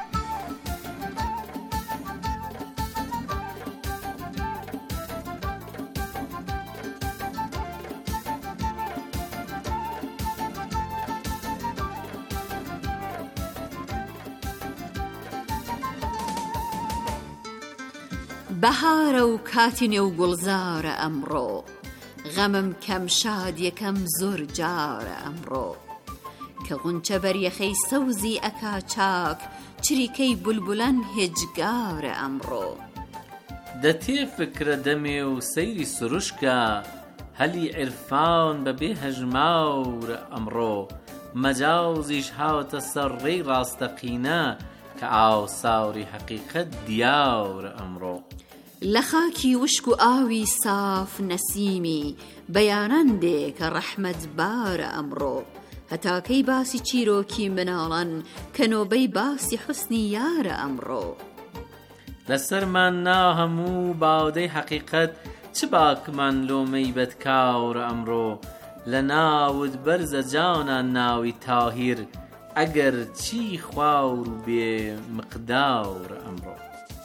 Speaker 1: بەهارە و کاتی نێو گوڵزارە ئەمڕۆ، غەمم کەم شاد یەکەم زۆر جارە ئەمڕۆ، کە غونچە بەریەخەی سەوزی ئەکا چاک، چریکەی بولبولان هێجگارە ئەمڕۆ.
Speaker 9: دەتێ فکرە دەمێ و سەیری سروشکە، هەلی عرفان بەبێ هەژماورە ئەمڕۆ، مەجاوزیش هاوتە سەر ڕێی ڕاستەقینە، کە ئاوساوری حەقیقەت دیاورە ئەمڕۆ.
Speaker 1: لە خاکی وشک و ئاوی ساف نەسیمی، بەیانان دێ کە ڕەحمەت بارە ئەمڕۆ، هەتاکەی باسی چیرۆکی مناڵان، کە نۆبەی باسی حوسنی یارە ئەمڕۆ.
Speaker 9: لەسەرمان نا هەموو باودەی حەقیقەت، چ باکمان لۆمەی بەدکاورە ئەمڕۆ، لە ناوت بەرزە جانان ناوی تاهیر، ئەگەر چی خواور بێ مقدار ئەمڕۆ.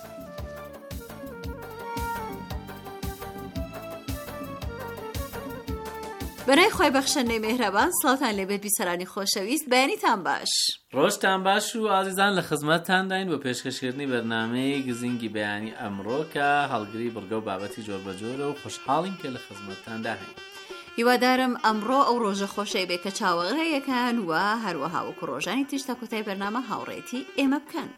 Speaker 1: بەنای خۆی بەخشەندەی مێهرەبان، سڵاتان لێبێت بیسەرانی خۆشەویست، بەیانیتان باش.
Speaker 9: ڕۆژتان باش و ئازیزان لە خزمەتتانداین بۆ پێشکەشکردنی بەرنامەی گزینگی بەیانی ئەمڕۆ کە هەڵگری بڕگە و بابەتی جۆر بەجۆرە و خۆشحاڵین کە لە خزمەتتاندا هەین.
Speaker 1: هیوادارم ئەمڕۆ ئەو ڕۆژە خۆشەی بێ کە چاوەڕێیەکان و هەروەها وەکو ڕۆژانی تر تا کۆتای بەرنامە هاوڕێتی ئێمە بکەن.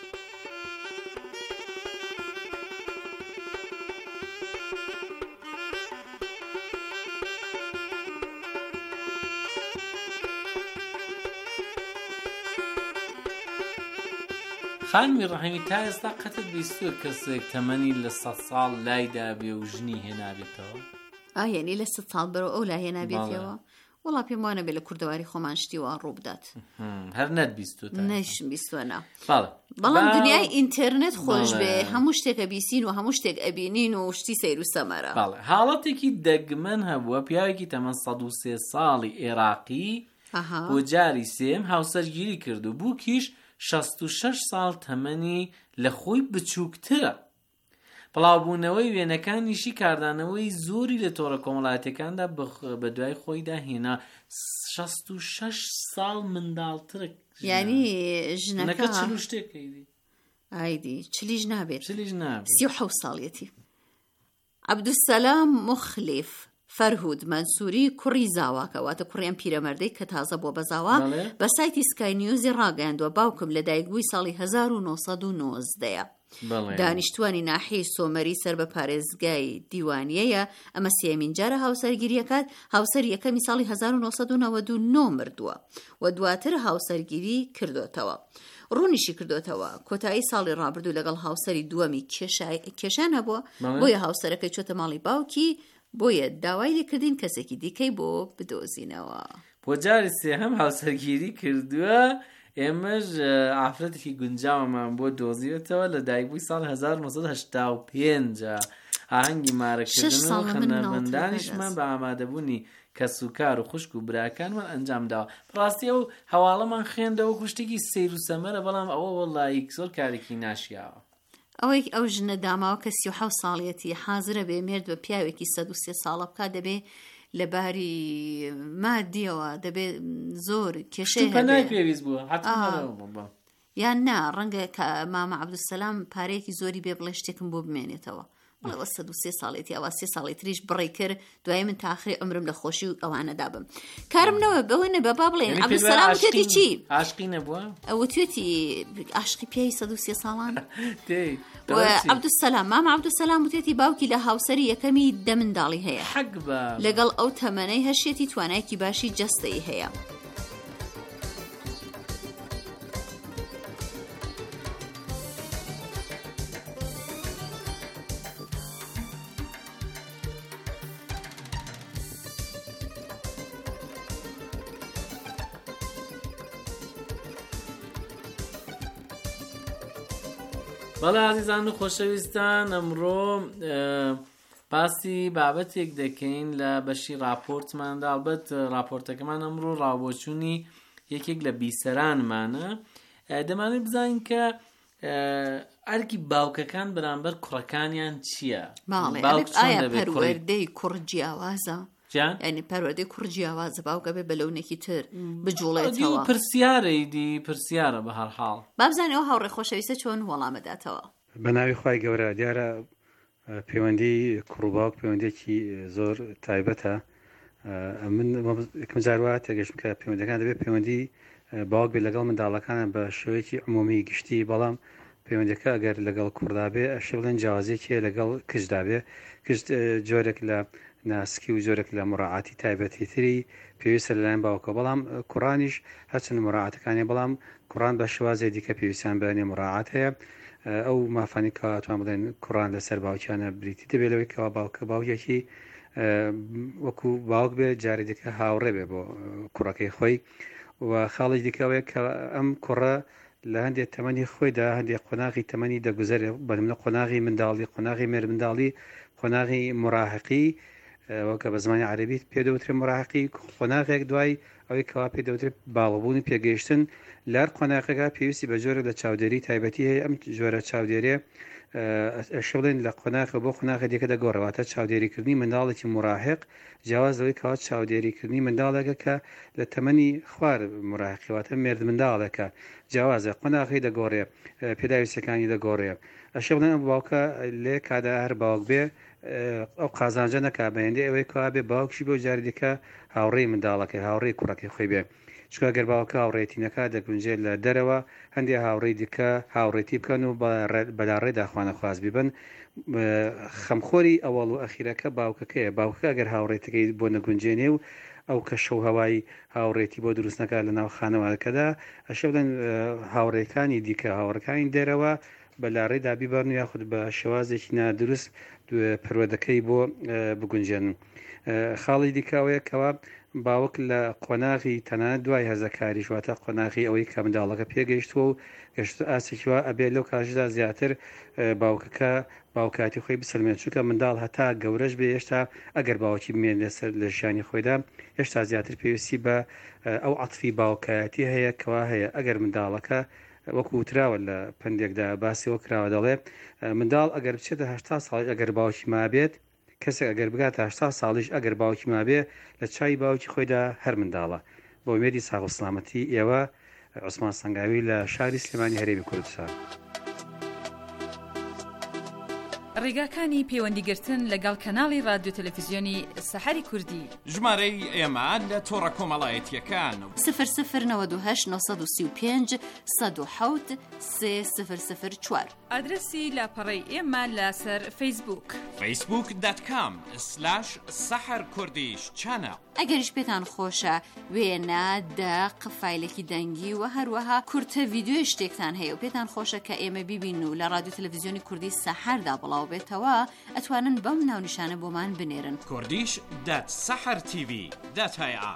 Speaker 9: خانمی ڕەحیمی تا ئێستا قەتت بیستووە کەسێک تەمەنی لە 100 ساڵ لایدا بێ و ژنی هێنابێتەوە؟
Speaker 1: یعنی لە 100 ساڵ بەرەو ئەو لا هێنابێتەوە؟ وەڵا پێم وانە بێ لە کوردەواری خۆمان شتیوان ڕوو بدات.
Speaker 9: هەر نەت بیستووە؟
Speaker 1: نەشم بیستوەنا.
Speaker 9: بەڵام
Speaker 1: دنیای ئینتەرنێت خۆش بێ، هەموو شتێکە بیسین و هەموو شتێک ئەبینین و شتی سەیر و سەمەرە.
Speaker 9: حاڵەتێکی دەگمەن هەبووە، پیاوێکی تەمەن 103 ساڵی عێراقی بۆ جاری سێم هاوسەرگیری کرد و بووکیش 66 ساڵ تەمەنی لە خۆی بچووکترە. بڵاوبوونەوەی وێنەکانیشی کاردانەوەی زۆری لە تۆڕە کۆمەڵایەتەکاندا بە دوای خۆیدا هێنا. 66 ساڵ منداڵترە.
Speaker 1: یعنی ژنەکە
Speaker 9: چلو شتێکەیدی
Speaker 1: ئایدی چلیش نابێت.
Speaker 9: 37
Speaker 1: ساڵیەتی. عەبدوسەلام مخلیف فەرهود مەنسووری کوڕی زاواکەواتە کوڕیان پیرەمەردەی کە تازە بۆ بەزاوا بە سایتی سکای نیوزی ڕاگەیاندووە باوکم لە دایکبووی ساڵی 1990 دانیشتوانی ناحیەی سۆمەری سەر بە پارێزگای دیوانیەیە. ئەمە سێمین جارە هاوسەرگیریەکات. هاوسەر یەکەمی ساڵی 1999 مردووە و دواتر هاوسەرگیری کردوتەوە، ڕوونیشی کردوتەوە. کۆتایی ساڵی ڕابردوو لەگەڵ هاوسەری دووەمی کێشان هەبووە، بۆیە هاوسەرەکەی چۆتە ماڵی باوکی، بۆیە داوای لێکردین کەسێکی دیکەی بۆ بدۆزینەوە.
Speaker 9: بۆ جاری سێهەم هاوسەرگیری کردووە. ئێمەش ئافرەتێکی گونجاومان بۆ دۆزیوێتەوە لە دایکبووی ساڵ 1985 ئاهەنگی مارەکردن و خەنەبەندانیشمان بە ئامادەبوونی کەس و کار و خوشک و براکانمان ئەنجام داوە. ڕاستی ئەو هەواڵەمان خوێندەوە کوشتێکی سیر و سەمەرە، بەڵام ئەوە وەڵایی زۆر کارێکی ناشیاوە.
Speaker 1: ئەوەی ئەو ژنە داماوە کە 37 ساڵیەتی حازرە بێ مێرد بە پیاوێکی 103 ساڵە بکات، دەبێ لەباری مادیەوە دەبێ زۆر کێشەی
Speaker 9: پێویست بووە
Speaker 1: یان نا ڕەنگە کە مامە عەبدوسەلام پارەیەکی زۆری بێ بڵێ شتێکم بۆ بمێنێتەوە. وەڵا 103 ساڵێتی ئەوە 3 ساڵی تریش بڕێ کرد، دوای من تا ئاخری عمرم لە خۆشی و ئەوانەدا بم. کارم نەوە بەوەنە بە با بڵێن عەبدوسەلام وتێتی چی؟
Speaker 9: عاشقی نەبووە؟
Speaker 1: وتێتی عاشقی پیاوی 103 ساڵان. عەبدوسەلام مامە عەبدوسەلام وتێتی باوکی لە هاوسەری یەکەمی 10 منداڵی هەیە، لەگەڵ ئەو تەمەنەی هەشێتی توانایەکی باشی جەستەی هەیە.
Speaker 9: بەڵێ ئازیزان و خۆشەویستان، ئەمڕۆ باسی بابەتێک دەکەین لە بەشی راپۆرتماندا. ئەلبەت راپۆرتەکەمان ئەمڕۆ ڕاوبۆچوونی یەکێک لە بیسەرانمانە. دەمانێت بزانین کە ئەرکی باوکەکان بەرامبەر کوڕەکانیان چییە؟
Speaker 1: ئایا پەروەردەی کوڕ جیاوازە؟ یعنی پەروەردەی کوڕ جیاوازە باوکە بێ بەلەونێکی تر بجوڵێتەوە؟
Speaker 9: پرسیارەیدی پرسیارە بە هەر حاڵ.
Speaker 1: بابزانێ ئەو هاوڕێ خۆشەویستە چۆن وەڵامەداتەوە.
Speaker 10: بەناوی خوای گەورە دیارە پەیوەندی کوڕ و باوک پەیوەندێکی زۆر تایبەتە. من یەکەم جار وا تێگەشتم کە پەیوەندەکان دەبێت پەیوەندی باوک بێ لەگەڵ منداڵەکانە بە شێوەیەکی عمومی گشتی، بەڵام پەیوەندەکە ئەگەر لەگەڵ کوڕدا بێ ئەشێ بڵێن جیاوازێکیە لەگەڵ کچدا بێ. کچ جۆرێک لە ناسکی و زۆرێک لە مڕاعاتی تایبەتی تری پێویستە لەلایەن باوکە، بەڵام کوڕانیش هەرچەند مڕاعاتەکانی، بەڵام کوڕان بە شێوازێ دیکە پێویستیان بەنێ مڕاعات هەیە. ئەو مافانی کەواتوان بڵێن کوڕان لەسەر باوکیانە بریتی دەبێت لەوەی کەوا باوکە باوکێکی وەکو باوک بێ، جارێ دیکە هاوڕێ بێ بۆ کوڕەکەی خۆی. و خاڵی دیکەوەیە کە ئەم کوڕە لە هەندێک تەمەنی خۆیدا هەندێک قۆناغی تەمەنی دەگوزارێ، بەنمونە قۆناغی منداڵی، قۆناغی مێر منداڵی، قۆناغی مراهقی، وەکە بە زمانی عەربی پێدەوترێت مراحقی قۆناغێک دوای ئەوەی کەوا پێدەوترێت باڵغبوونی پێگەیشتن لەر قۆناغەکە پێویستی بە جۆرە لە چاودێری تایبەتی هەیە. ئەم جۆرە چاودێرێ شڵێن لە قۆناغە بۆ قۆناغە دیکە دەگۆڕەوەتە چاودێریکردنی منداڵێکی مراحق جیاوازەوەی کەوا چاودێریکردنی منداڵێکە کە لە تەمەنی خوار مراحقیواتە مێرد منداڵێکە جیاوازە قۆناغی دەگۆڕێ پێداویستەکانی دەگۆڕێ. ئەشە بڵێن ئەم باوکە لێ کادا هەر باوک بێ ئەو قازانجە نەکا بەیندێ ئەوەی کەوا بێ باوکشی بۆ جاری دیکە هاوڕێی منداڵەکەی هاوڕێی کوڕەکەی خۆی بێ. چکە گەر باوکە هاوڕێتینەکە دەگونجێت لە دەرەوە هەندێک هاوڕێی دیکە هاوڕێتی بکەن و بەلاڕێدا خوانە خواز بیبن. خەمخۆری ئەوەڵ و ئەخیرەکە باوکەکەیە. باوکە گەر هاوڕێتەکەی بۆ نەگونجێنێ و ئەو کە شەو هەوای هاوڕێتی بۆ دروستنەکە لە ناو خانەوەکەدا ئەشە بدەن هاوڕێکانی دیکە هاوڕەکانی دەرەوە بەلاڕێدا بیبەن و یاخود بە شێوازێکی نادروست پەروەردەکەی بۆ بگونجێن. خاڵی دیکاوەیە کەوا باوک لە قۆناغی تەنانەت دوای هەرزەکاری شواتە قۆناغی ئەوەی کە منداڵەکە پێگەیشتووە و گەشت ئاسێکیوە ئەبێت لەو کاژدا زیاتر باوکەکە باوکاتی خۆی بسلمێت چونکە منداڵ هەتا گەورەش بێ هێشتا ئەگەر باوکی بمێن لەسەر لە ژیانی خۆیدا هێشتا زیاتر پێویستی بە ئەو عەتفی باوکایەتی هەیە کەوا هەیە. ئەگەر منداڵەکە وەکو وتراوە لە پندێکدا باسیەوە کراوە دەڵێ منداڵ ئەگەر بچێتە 80 ساڵی ئەگەر باوکی مابێت کەسێک ئەگەر بگاتە 80 ساڵیش ئەگەر باوکی مابێ لە چای باوکی خۆیدا هەر منداڵە. بۆ مێدی ساغ و سلامەتی ئێوە عوسمان سەنگاوی لە شاری سلێمانی هەرێمی کوردستان.
Speaker 3: ڕێگاکانی پەیوەندیگرتن لەگەڵ کەناڵی رادیۆ تەلەڤیزیۆنی سەحەری کوردی
Speaker 4: ژمارەی ئێمە لە تۆڕە کۆمەڵایەتیەکان
Speaker 1: 0092 935 107 3004
Speaker 3: ئادرسی لاپەڕەی ئێمە لەسەر فەیسبووک
Speaker 4: facebook.com/saharkurdish
Speaker 1: ئەگەریش پێتان خۆشە وێنە دەق فایلێکی دەنگی و هەروەها کورتە ڤیدیۆی شتێکتان هەیە و پێتان خۆشە کە ئێمە بیبین و لە رادیۆ تەلەڤیزیۆنی کوردی سەحەردا بڵاو بێتەوە ئەتوانن بەم ناونیشانە بۆمان بنێرن
Speaker 4: kurdish.sahartv.ir.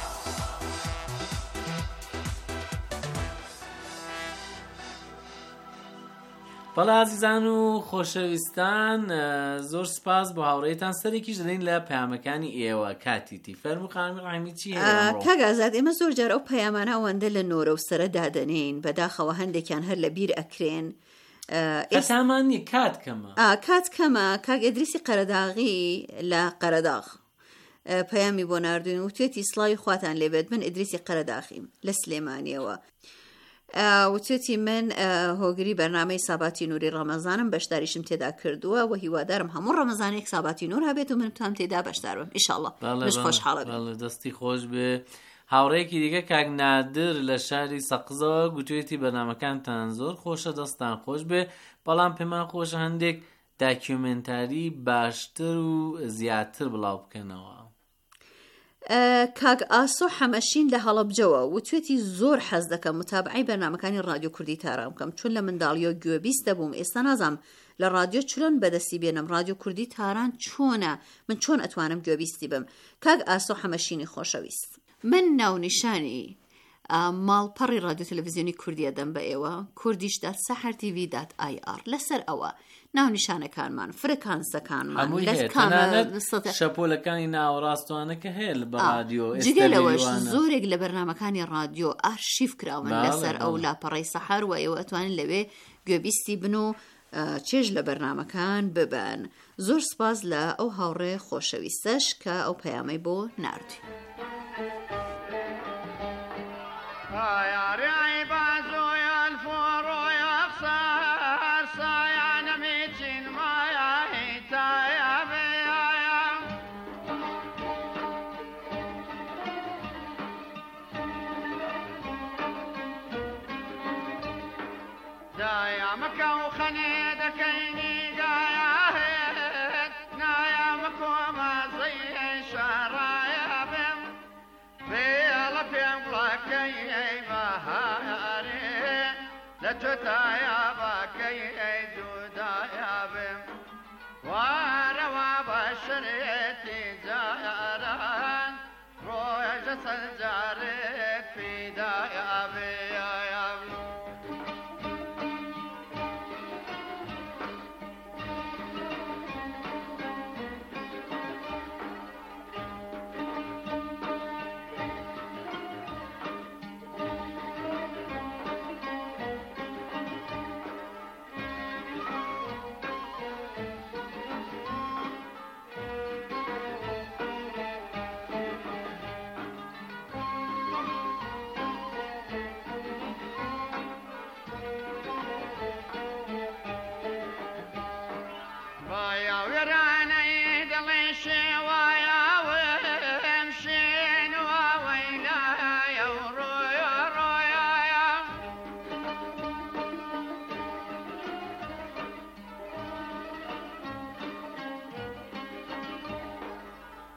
Speaker 9: بەڵێ ئازیزان و خۆشەویستان زۆر سپاس بۆ هاوڕێتان سەرێکیش دەدەین لە پەیامەکانی ئێوە کاتیتی فەرمووخانمی ڕامی چی
Speaker 1: کاگازات ئێمە زۆر جار ئەو پەیامانە ئەوەندە لە نۆرە و سەرە دادەنین بەداخەوە هەندێکیان هەر لە بیر ئەکرێن
Speaker 9: ئەسامانی کات کەمە
Speaker 1: کات کەمە. کاک ئیدریسی قەرەداغی لە قەرەداغ پەیامی بۆ ناردوین و توێتی سڵاوی خواتان لێبێت من ئیدریسی قەرەداغیم لە سلێمانیەوە وتێتی من هۆگری بەرنامەی ساباتی نووری ڕەمەزانم بەشداریشم تێدا کردووە و هیوادارم هەموو ڕەمەزانێک ساباتی نور هەبێت و من توام تێدا بەشدار بم ئینشاڵڵا. خۆشحاڵە
Speaker 9: دەستی خۆش بێ. هاوڕێکی دیگە کاک نادر لە شاری سەقزەوە گوتوێتی بەرنامەکانتان زۆر خۆشە دەستان خۆش بێ بەڵام پێمان خۆشە هەندێک داکیومنتاری باشتر و زیاتر بڵاو بکەنەوە.
Speaker 1: کاک ئاسۆ حەمەشین لە هەڵەبجەوە وتوێتی زۆر حەز دەکەم متابعی بەرنامەکانی رادیۆ کوردی تاران بکەم چون لە منداڵیۆ گوێبیست دەبووم ئێستا نازام لە رادیۆ چۆن بەدەستی بێنم رادیۆ کوردی تاران چۆنە من چۆن ئەتوانم گوێبیستی بم. کاک ئاسۆ حەمەشینی خۆشەویست من ناونیشانی ماڵپەڕی رادیۆ تەلەڤیزیۆنی کوردیە دەم بە ئێوە kurdish.sahartv.ir لەسەر ئەوە ناونیشانەکانمان فرکانسەکانمان
Speaker 9: شەپۆلەکانی ناوەڕاستوانەکە هەیە لە رادیۆ
Speaker 1: جگەلەوەش زۆرێک لە بەرنامەکانی رادیۆ ئارشیف کراون لەسەر ئەو لاپەڕەی سەحار و ئێوە ئەتوانن لەوێ گوێبیستی بن و چێژ لە بەرنامەکان ببن. زۆر سپاس لە ئەو هاوڕێ خۆشەویستەش کە ئەو پەیامەی بۆ ناردووی.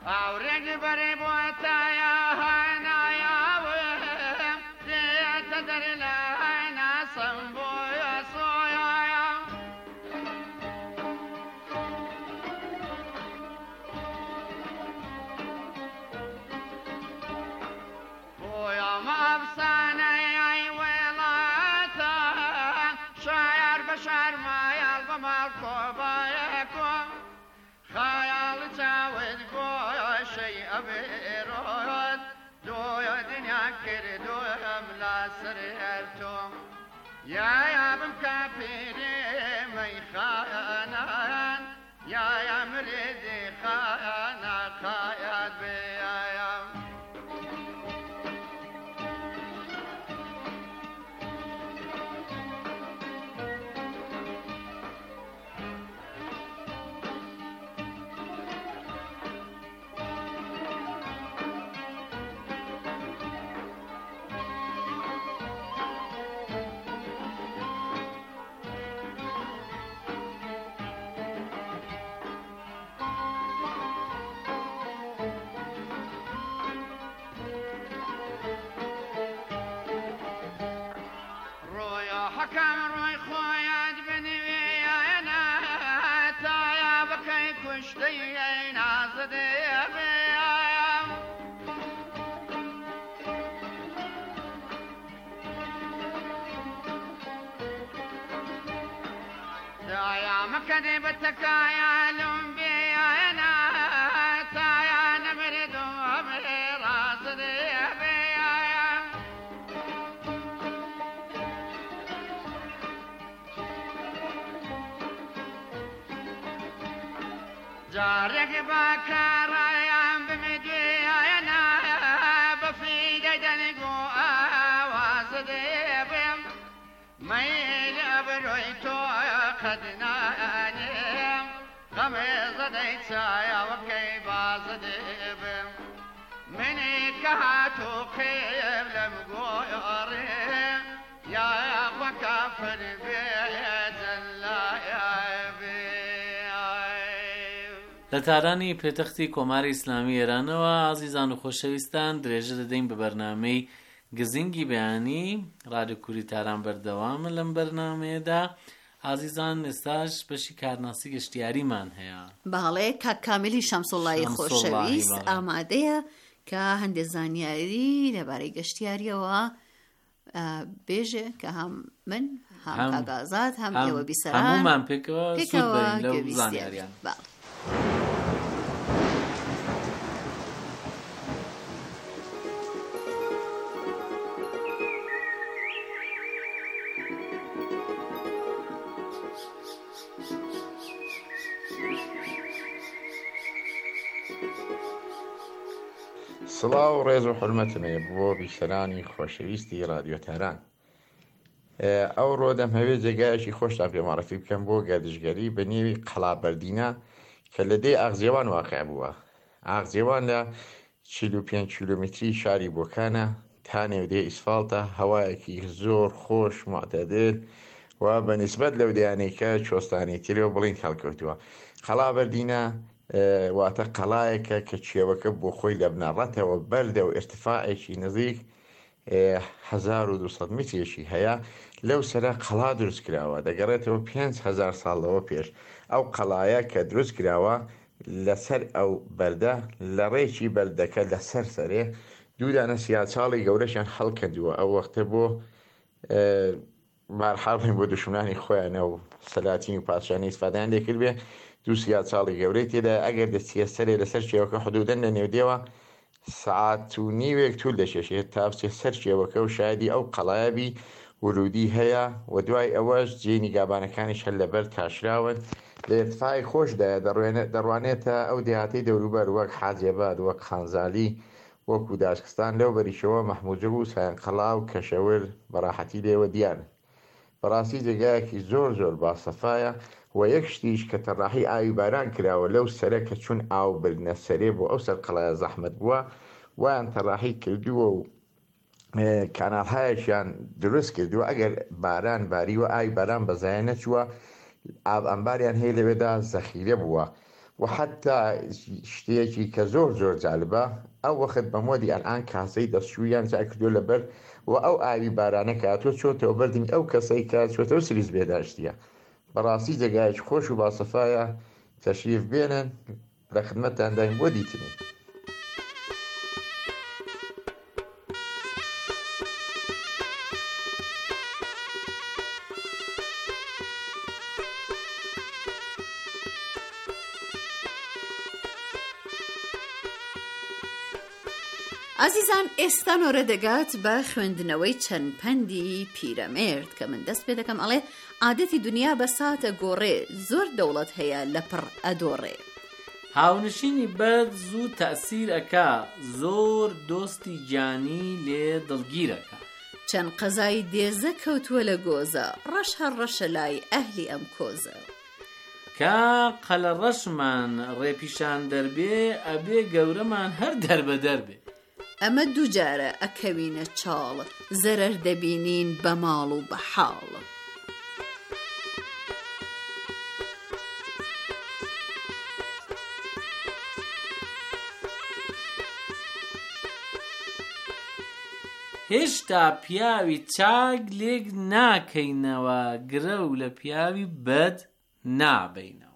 Speaker 11: ئاورێک بەرێ بۆ تایە هەنایاوم دێتە دەری لە هەناسم بۆیە سۆیایە بۆیە مەفسانەی وێڵاتە شایار بە شارمایال بە ماڵ کۆبایەکۆ خیال چاوت گۆشەی ئەبێڕۆت دۆیە دنیا کردوم لەسەر هەرتۆم یایە بمکە پیرێمەی خایەنان یایە مرێدی خایەنە خایەت بێیایە حەکەم ڕۆی خۆیان بنوێیانە تایە بکەی کوشتەی نازدێ بێیان تایە مەکەدێ بەتەکایە لەم بێیانە تایە نەبرێدۆ بێ ڕازدێ بێیان جارێک باکارایان بمدوێیانە بەفیدە دەنگۆ ئاوازە دێبێم مەیل ئەبرۆی تۆە قەدنانێم غەمێ زەدەی چایەوەکەی بازە دێبێم منی کە هاتو قێم لەم گۆیڕێ یاخوا کافر بێ جەلایە بێ
Speaker 9: لە تارانی پێتەختی کۆماری ئیسلامی ئێرانەوە ئازیزان و خۆشەویستان درێژە دەدەین بە بەرنامەی گزینگی بەیانی ڕادیۆ کوردی تاران بەردەوامە لەم بەرنامەیەدا. ئازیزان ئێستاش بەشی کارناسی گەشتیاریمان هەیە.
Speaker 1: باڵێ کاک کامیلی شەمسوڵڵای خۆشەویست ئامادەیە کە هەندێک زانیاری لەبارەی گەشتیاریەوە بێژێ کە هەم من هەم کاگازات هەم ئێوە بیسەران
Speaker 9: هەمومان پێکەوە سوود بەرین لەو زانیاریان.
Speaker 12: سڵاو و ڕێز و حرمەتمێ بۆ بیسەرانی خۆشەویستی ڕادیۆ تاران. ئەوڕۆ دەم هەوێ جێگایەکی خۆشتان پێماڕەتی بکەم بۆ گەردشگەری بە نێوی قەڵابەردینە کە لە دێ ئاغزێوان واقع بووە. ئاغزێوان لە 45 کیلۆمتری شاری بۆکانە تا نێودێ ئیسفالتە، هەوایەکی زۆر خۆش معتەدل و بە نسبەت لەو دەیانەی کە چۆستانی ترەوە بڵین هەڵکەوتووە. قەڵابەردینە واتە قەڵایەکە کە چێوەکە بۆ خۆی لە بنەڕەتەوە بەردە و ئێرتفاعێکی نزیک 1200 مترێکی هەیە. لەو سەرە قەڵا دروست کراوە دەگەڕێتەوە 5000 ساڵەوە پێش. ئەو قەڵایە کە دروست کراوە لەسەر ئەو بەردە لە ڕێکی بەردەکە لەسەر سەرێ دوودانە سیاچاڵی گەورەشیان هەڵکردووە. ئەو وەختە بۆ مارحاڵین بۆ دشمنانی خۆیانە و سەلاتین و پادشانی ئیسفادەیان لێکرد بێ. دوو سیاچاڵی گەورەی تێدا ئەگەر دەچیە سەرێ لەسەر چێوەکە حدودەن لە نێودێوە سعات و نیوێک توول دەشێشێت تا بچێت سەر چێوەکە و شایدی ئەو قەڵایبی ورودی هەیە و دوای ئەوەش جێنی گابانەکانیش هەر لەبەر تاشراون لە ارتفاعی خۆشدایە دەڕوانێتە ئەو دێهاتی دەوروبەر وەک حاجێباد وەک خانزالی وەکو داشکستان لەو بەریشەوە مەحموودجە و سایەنقەڵا و کەشەور بەڕاحەتی لێوە دیارن. بەڕاستی جێگایەکی زۆر زۆر باسەفایە و یەک شتیش کە تەڕاحی ئاوی باران کراوە لەو سەرە کە چون ئاو بردنە سەرێ بۆ ئەو سەر قەڵایە زەحمەت بووە ویان تەڕاحی کردووە و کانالهایەکیان دروست کردووە. ئەگەر باران باریوە ئاوی باران بەزایە نەچووە ئاو ئەمباریان هەیە لەوێدا زەخیرە بووە و حتا شتێکی کە زۆر زۆر جالبە ئەو وەخت بە مۆدی ئەلان کاسەی دەستشویان جاکردو لەبەر و ئەو ئاوی بارانە کاتۆ چۆتەوە بەردمی ئەو کەسەی کە چۆتەوە سریز بێداشتیە. بەڕاستی جێگایەکی خۆش و باسەفایە، تەشریف بێنن لە خدمەتتان داین بۆ دیتنی.
Speaker 1: عزیزان، ئێستانۆرە دەگات بە خوێندنەوەی چەند پەندی پیرەمێرد کە من دەست پێ دەکەم ئەڵێ عادەتی دنیا بە ساتە گۆڕێ، زۆر دەوڵەت هەیە لە پڕ ئەدۆڕێ.
Speaker 9: هاونشینی بەد زوو تەسیر ئەکا، زۆر دۆستی گیانی لێ دڵگیرەکە.
Speaker 1: چەند قەزای دێزە کەوتووە لە گۆزە، ڕەش هەر ڕەشە لای ئەهلی ئەم کۆزە.
Speaker 9: کە قەلە ڕەشمان ڕێپیشان دەربێ، ئەبێ گەورەمان هەر دەربە دەربێ.
Speaker 1: ئەمە دوو جارە ئەکەوینە چاڵ، زەرەر دەبینین بە ماڵ و بە حاڵ.
Speaker 9: هێشتا پیاوی چاک لێک ناکەینەوە، گرە و لە پیاوی بەد نابینەوە.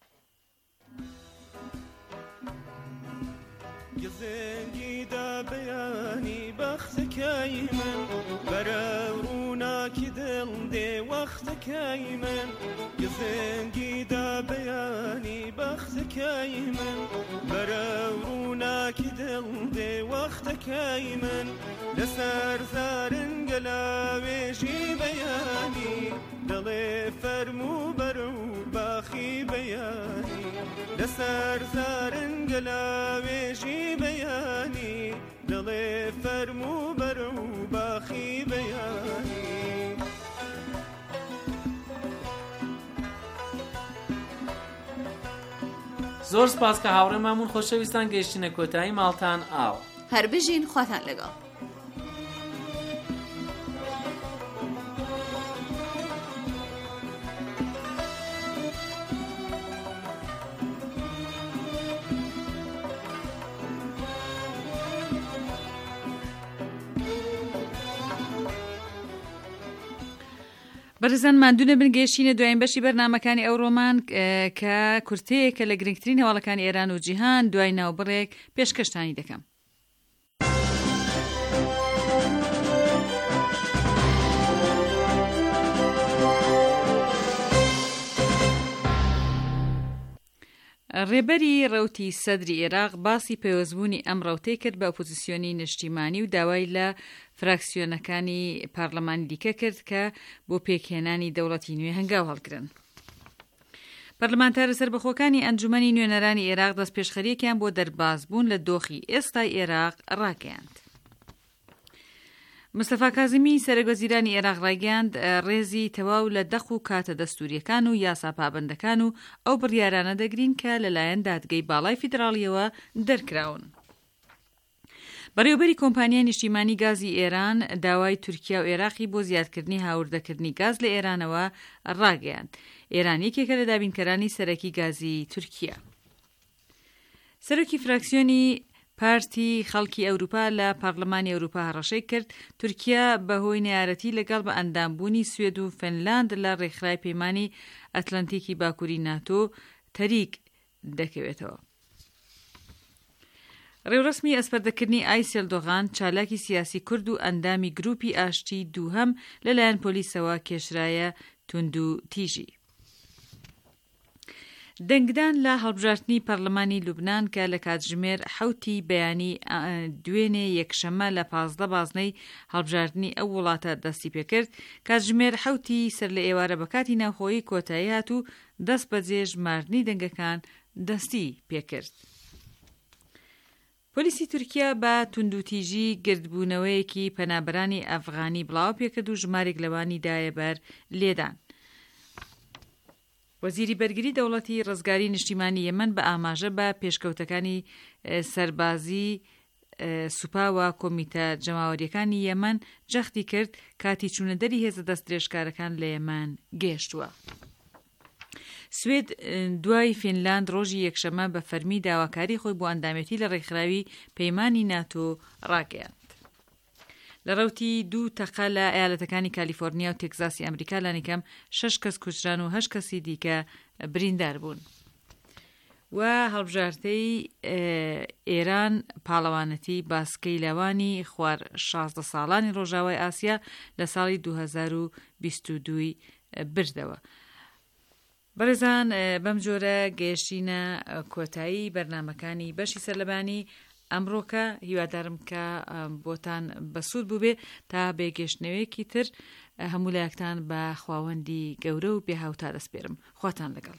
Speaker 7: گزێنگیدا بەیانی بەختەکەی من، بەرە ڕووناکی دڵ دێ وەختەکەی من. گزێنگیدا بەیانی بەختەکەی من، بەرە ڕووناکی دڵ دێ وەختەکەی من. لەسەر زارنگە لاوێژی بەیانی، دڵێ فەرموو بەرە و باخی بەیانی. لەسەر زارنگە لاوێژی بەیانی، دڵێ فەرموو بەرە و باخی بەیانی.
Speaker 9: زۆر سپاس کە هاوڕێمامون خۆشەویستان گەیشتنە کۆتایی ماڵتان ئاو.
Speaker 1: هەر بژین، خواتان لەگەڵ.
Speaker 3: بەرزان ماندوونە بنگەشتینە دوایین بەشی بەرنامەکانی ئەو ڕۆمان کە کورتەیەکە لە گرنگترین هەواڵەکانی ئێران و جیهان، دوای ناوبڕێک پێشکەشتانی دەکەم. ڕێبەری ڕەوتی سەدری عێراق باسی پەیوەستبوونی ئەم ڕەوتەی کرد بە ئۆپۆزیسیۆنی نیشتیمانی و داوای لە فراکسیۆنەکانی پارلەمانی دیکە کرد کە بۆ پێکهێنانی دەوڵەتی نوێ هەنگاو هەڵگرن. پەرلەمانتارە سەربەخۆکانی ئەنجومەنی نوێنەرانی عێراق دەست پێشخەریەکیان بۆ دەربازبوون لە دۆخی ئێستای عێراق ڕاگەیاند. مستەفا کازمی سەرۆکوەزیرانی عێراق ڕایگەیاند ڕێزی تەواو لە دەخ و کاتە دەستوریەکان و یاسا پابەندەکان و ئەو بڕیارانە دەگرین کە لەلایەن دادگەی باڵای فیدراڵیەوە دەرکراون. بەڕێوەبەری کۆمپانیای نیشتیمانی گازی ئێران داوای تورکیا و عێراقی بۆ زیادکردنی هاوردەکردنی گاز لە ئێرانەوە ڕاگەیاند. ئێران یەکێکە لە دابینکەرانی سەرەکی گازی تورکیا. سەرۆکی فراکسیۆنی پارتی خەڵکی ئەوروپا لە پارلەمانی ئەوروپا هەڕەشەی کرد تورکیا بەهۆی نەیارەتی لەگەڵ بە ئەندامبوونی سوێد و فنلاند لە ڕێکخراوی پەیمانی ئەتلەنتیکی باکووری ناتۆ تەریک دەکەوێتەوە. ڕێوڕسمی ئەسپەردەکردنی ئایسێل دۆغان چالاکی سیاسی کورد و ئەندامی گروپی ئاشتی دووهەم لەلایەن پۆلیسەوە کێشرایە تونند و تیژی. دەنگدان لە هەڵبژاردننی پەرلەمانی لوبنان کە لە کاتژمێر 7 بەیانی دوێنێ یەکشەمە لە 15 بازنەی هەڵبژاردننی ئەو وڵاتە دەستی پێکرد. کاتژمێر 7 سەر لە ئێوارە بە کاتی ناوخۆیی کۆتایی هات و دەست بەجێ ژماردنی دەنگەکان دەستی پێکرد. پۆلیسی تورکیا بە توندوتیژی گردبوونەوەیەکی پەنابەرانی ئەفغانی بڵاو پێکرد و ژمارێک لەوانی دایەبەر لێدان. وەزیری بەرگری دەوڵەتی ڕزگاری نیشتیمانی یەمەن بە ئاماژە بە پێشکەوتەکانی سەربازی سوپاوە کۆمیتە جەماوەریەکانی یەمەن جەختی کرد کاتی چوونەدەری هێزە دەست درێژکارەکان لە یەمەن گەیشتووە. سوێد دوای فینلاند ڕۆژی یەکشەمە بە فەرمی داواکاری خۆی بۆ ئەندامەتی لە ڕێکخراوی پەیمانی ناتۆ ڕاگەیاند. لە ڕەوتی 2 تەقە لە ئایالەتەکانی کالیفۆرنیا و تێکزاسی ئەمریکا لانیکەم 6 کەس کوچران و 8 کەسی دیکە بریندار بوون. و هەڵبژارتەی ئێران پاڵەوانەتی باسکەی لەوانی خوار 16 ساڵانی ڕۆژاوای ئاسیا لە ساڵی 2022 بردەوە. بەڕێزان بەم جۆرە گەیشتینە کۆتایی بەرنامەکانی بەشی سەرلەبانی ئەمڕۆکە. هیوادارم کە بۆتان بەسوود بووبێ تا بێگەشتنەوەیەکی تر هەموو لایەکتان بە خواوەندی گەورە و بێهاوتا دەسپێرم. خواتان لەگەڵ.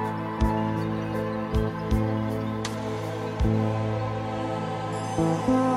Speaker 13: Thank you.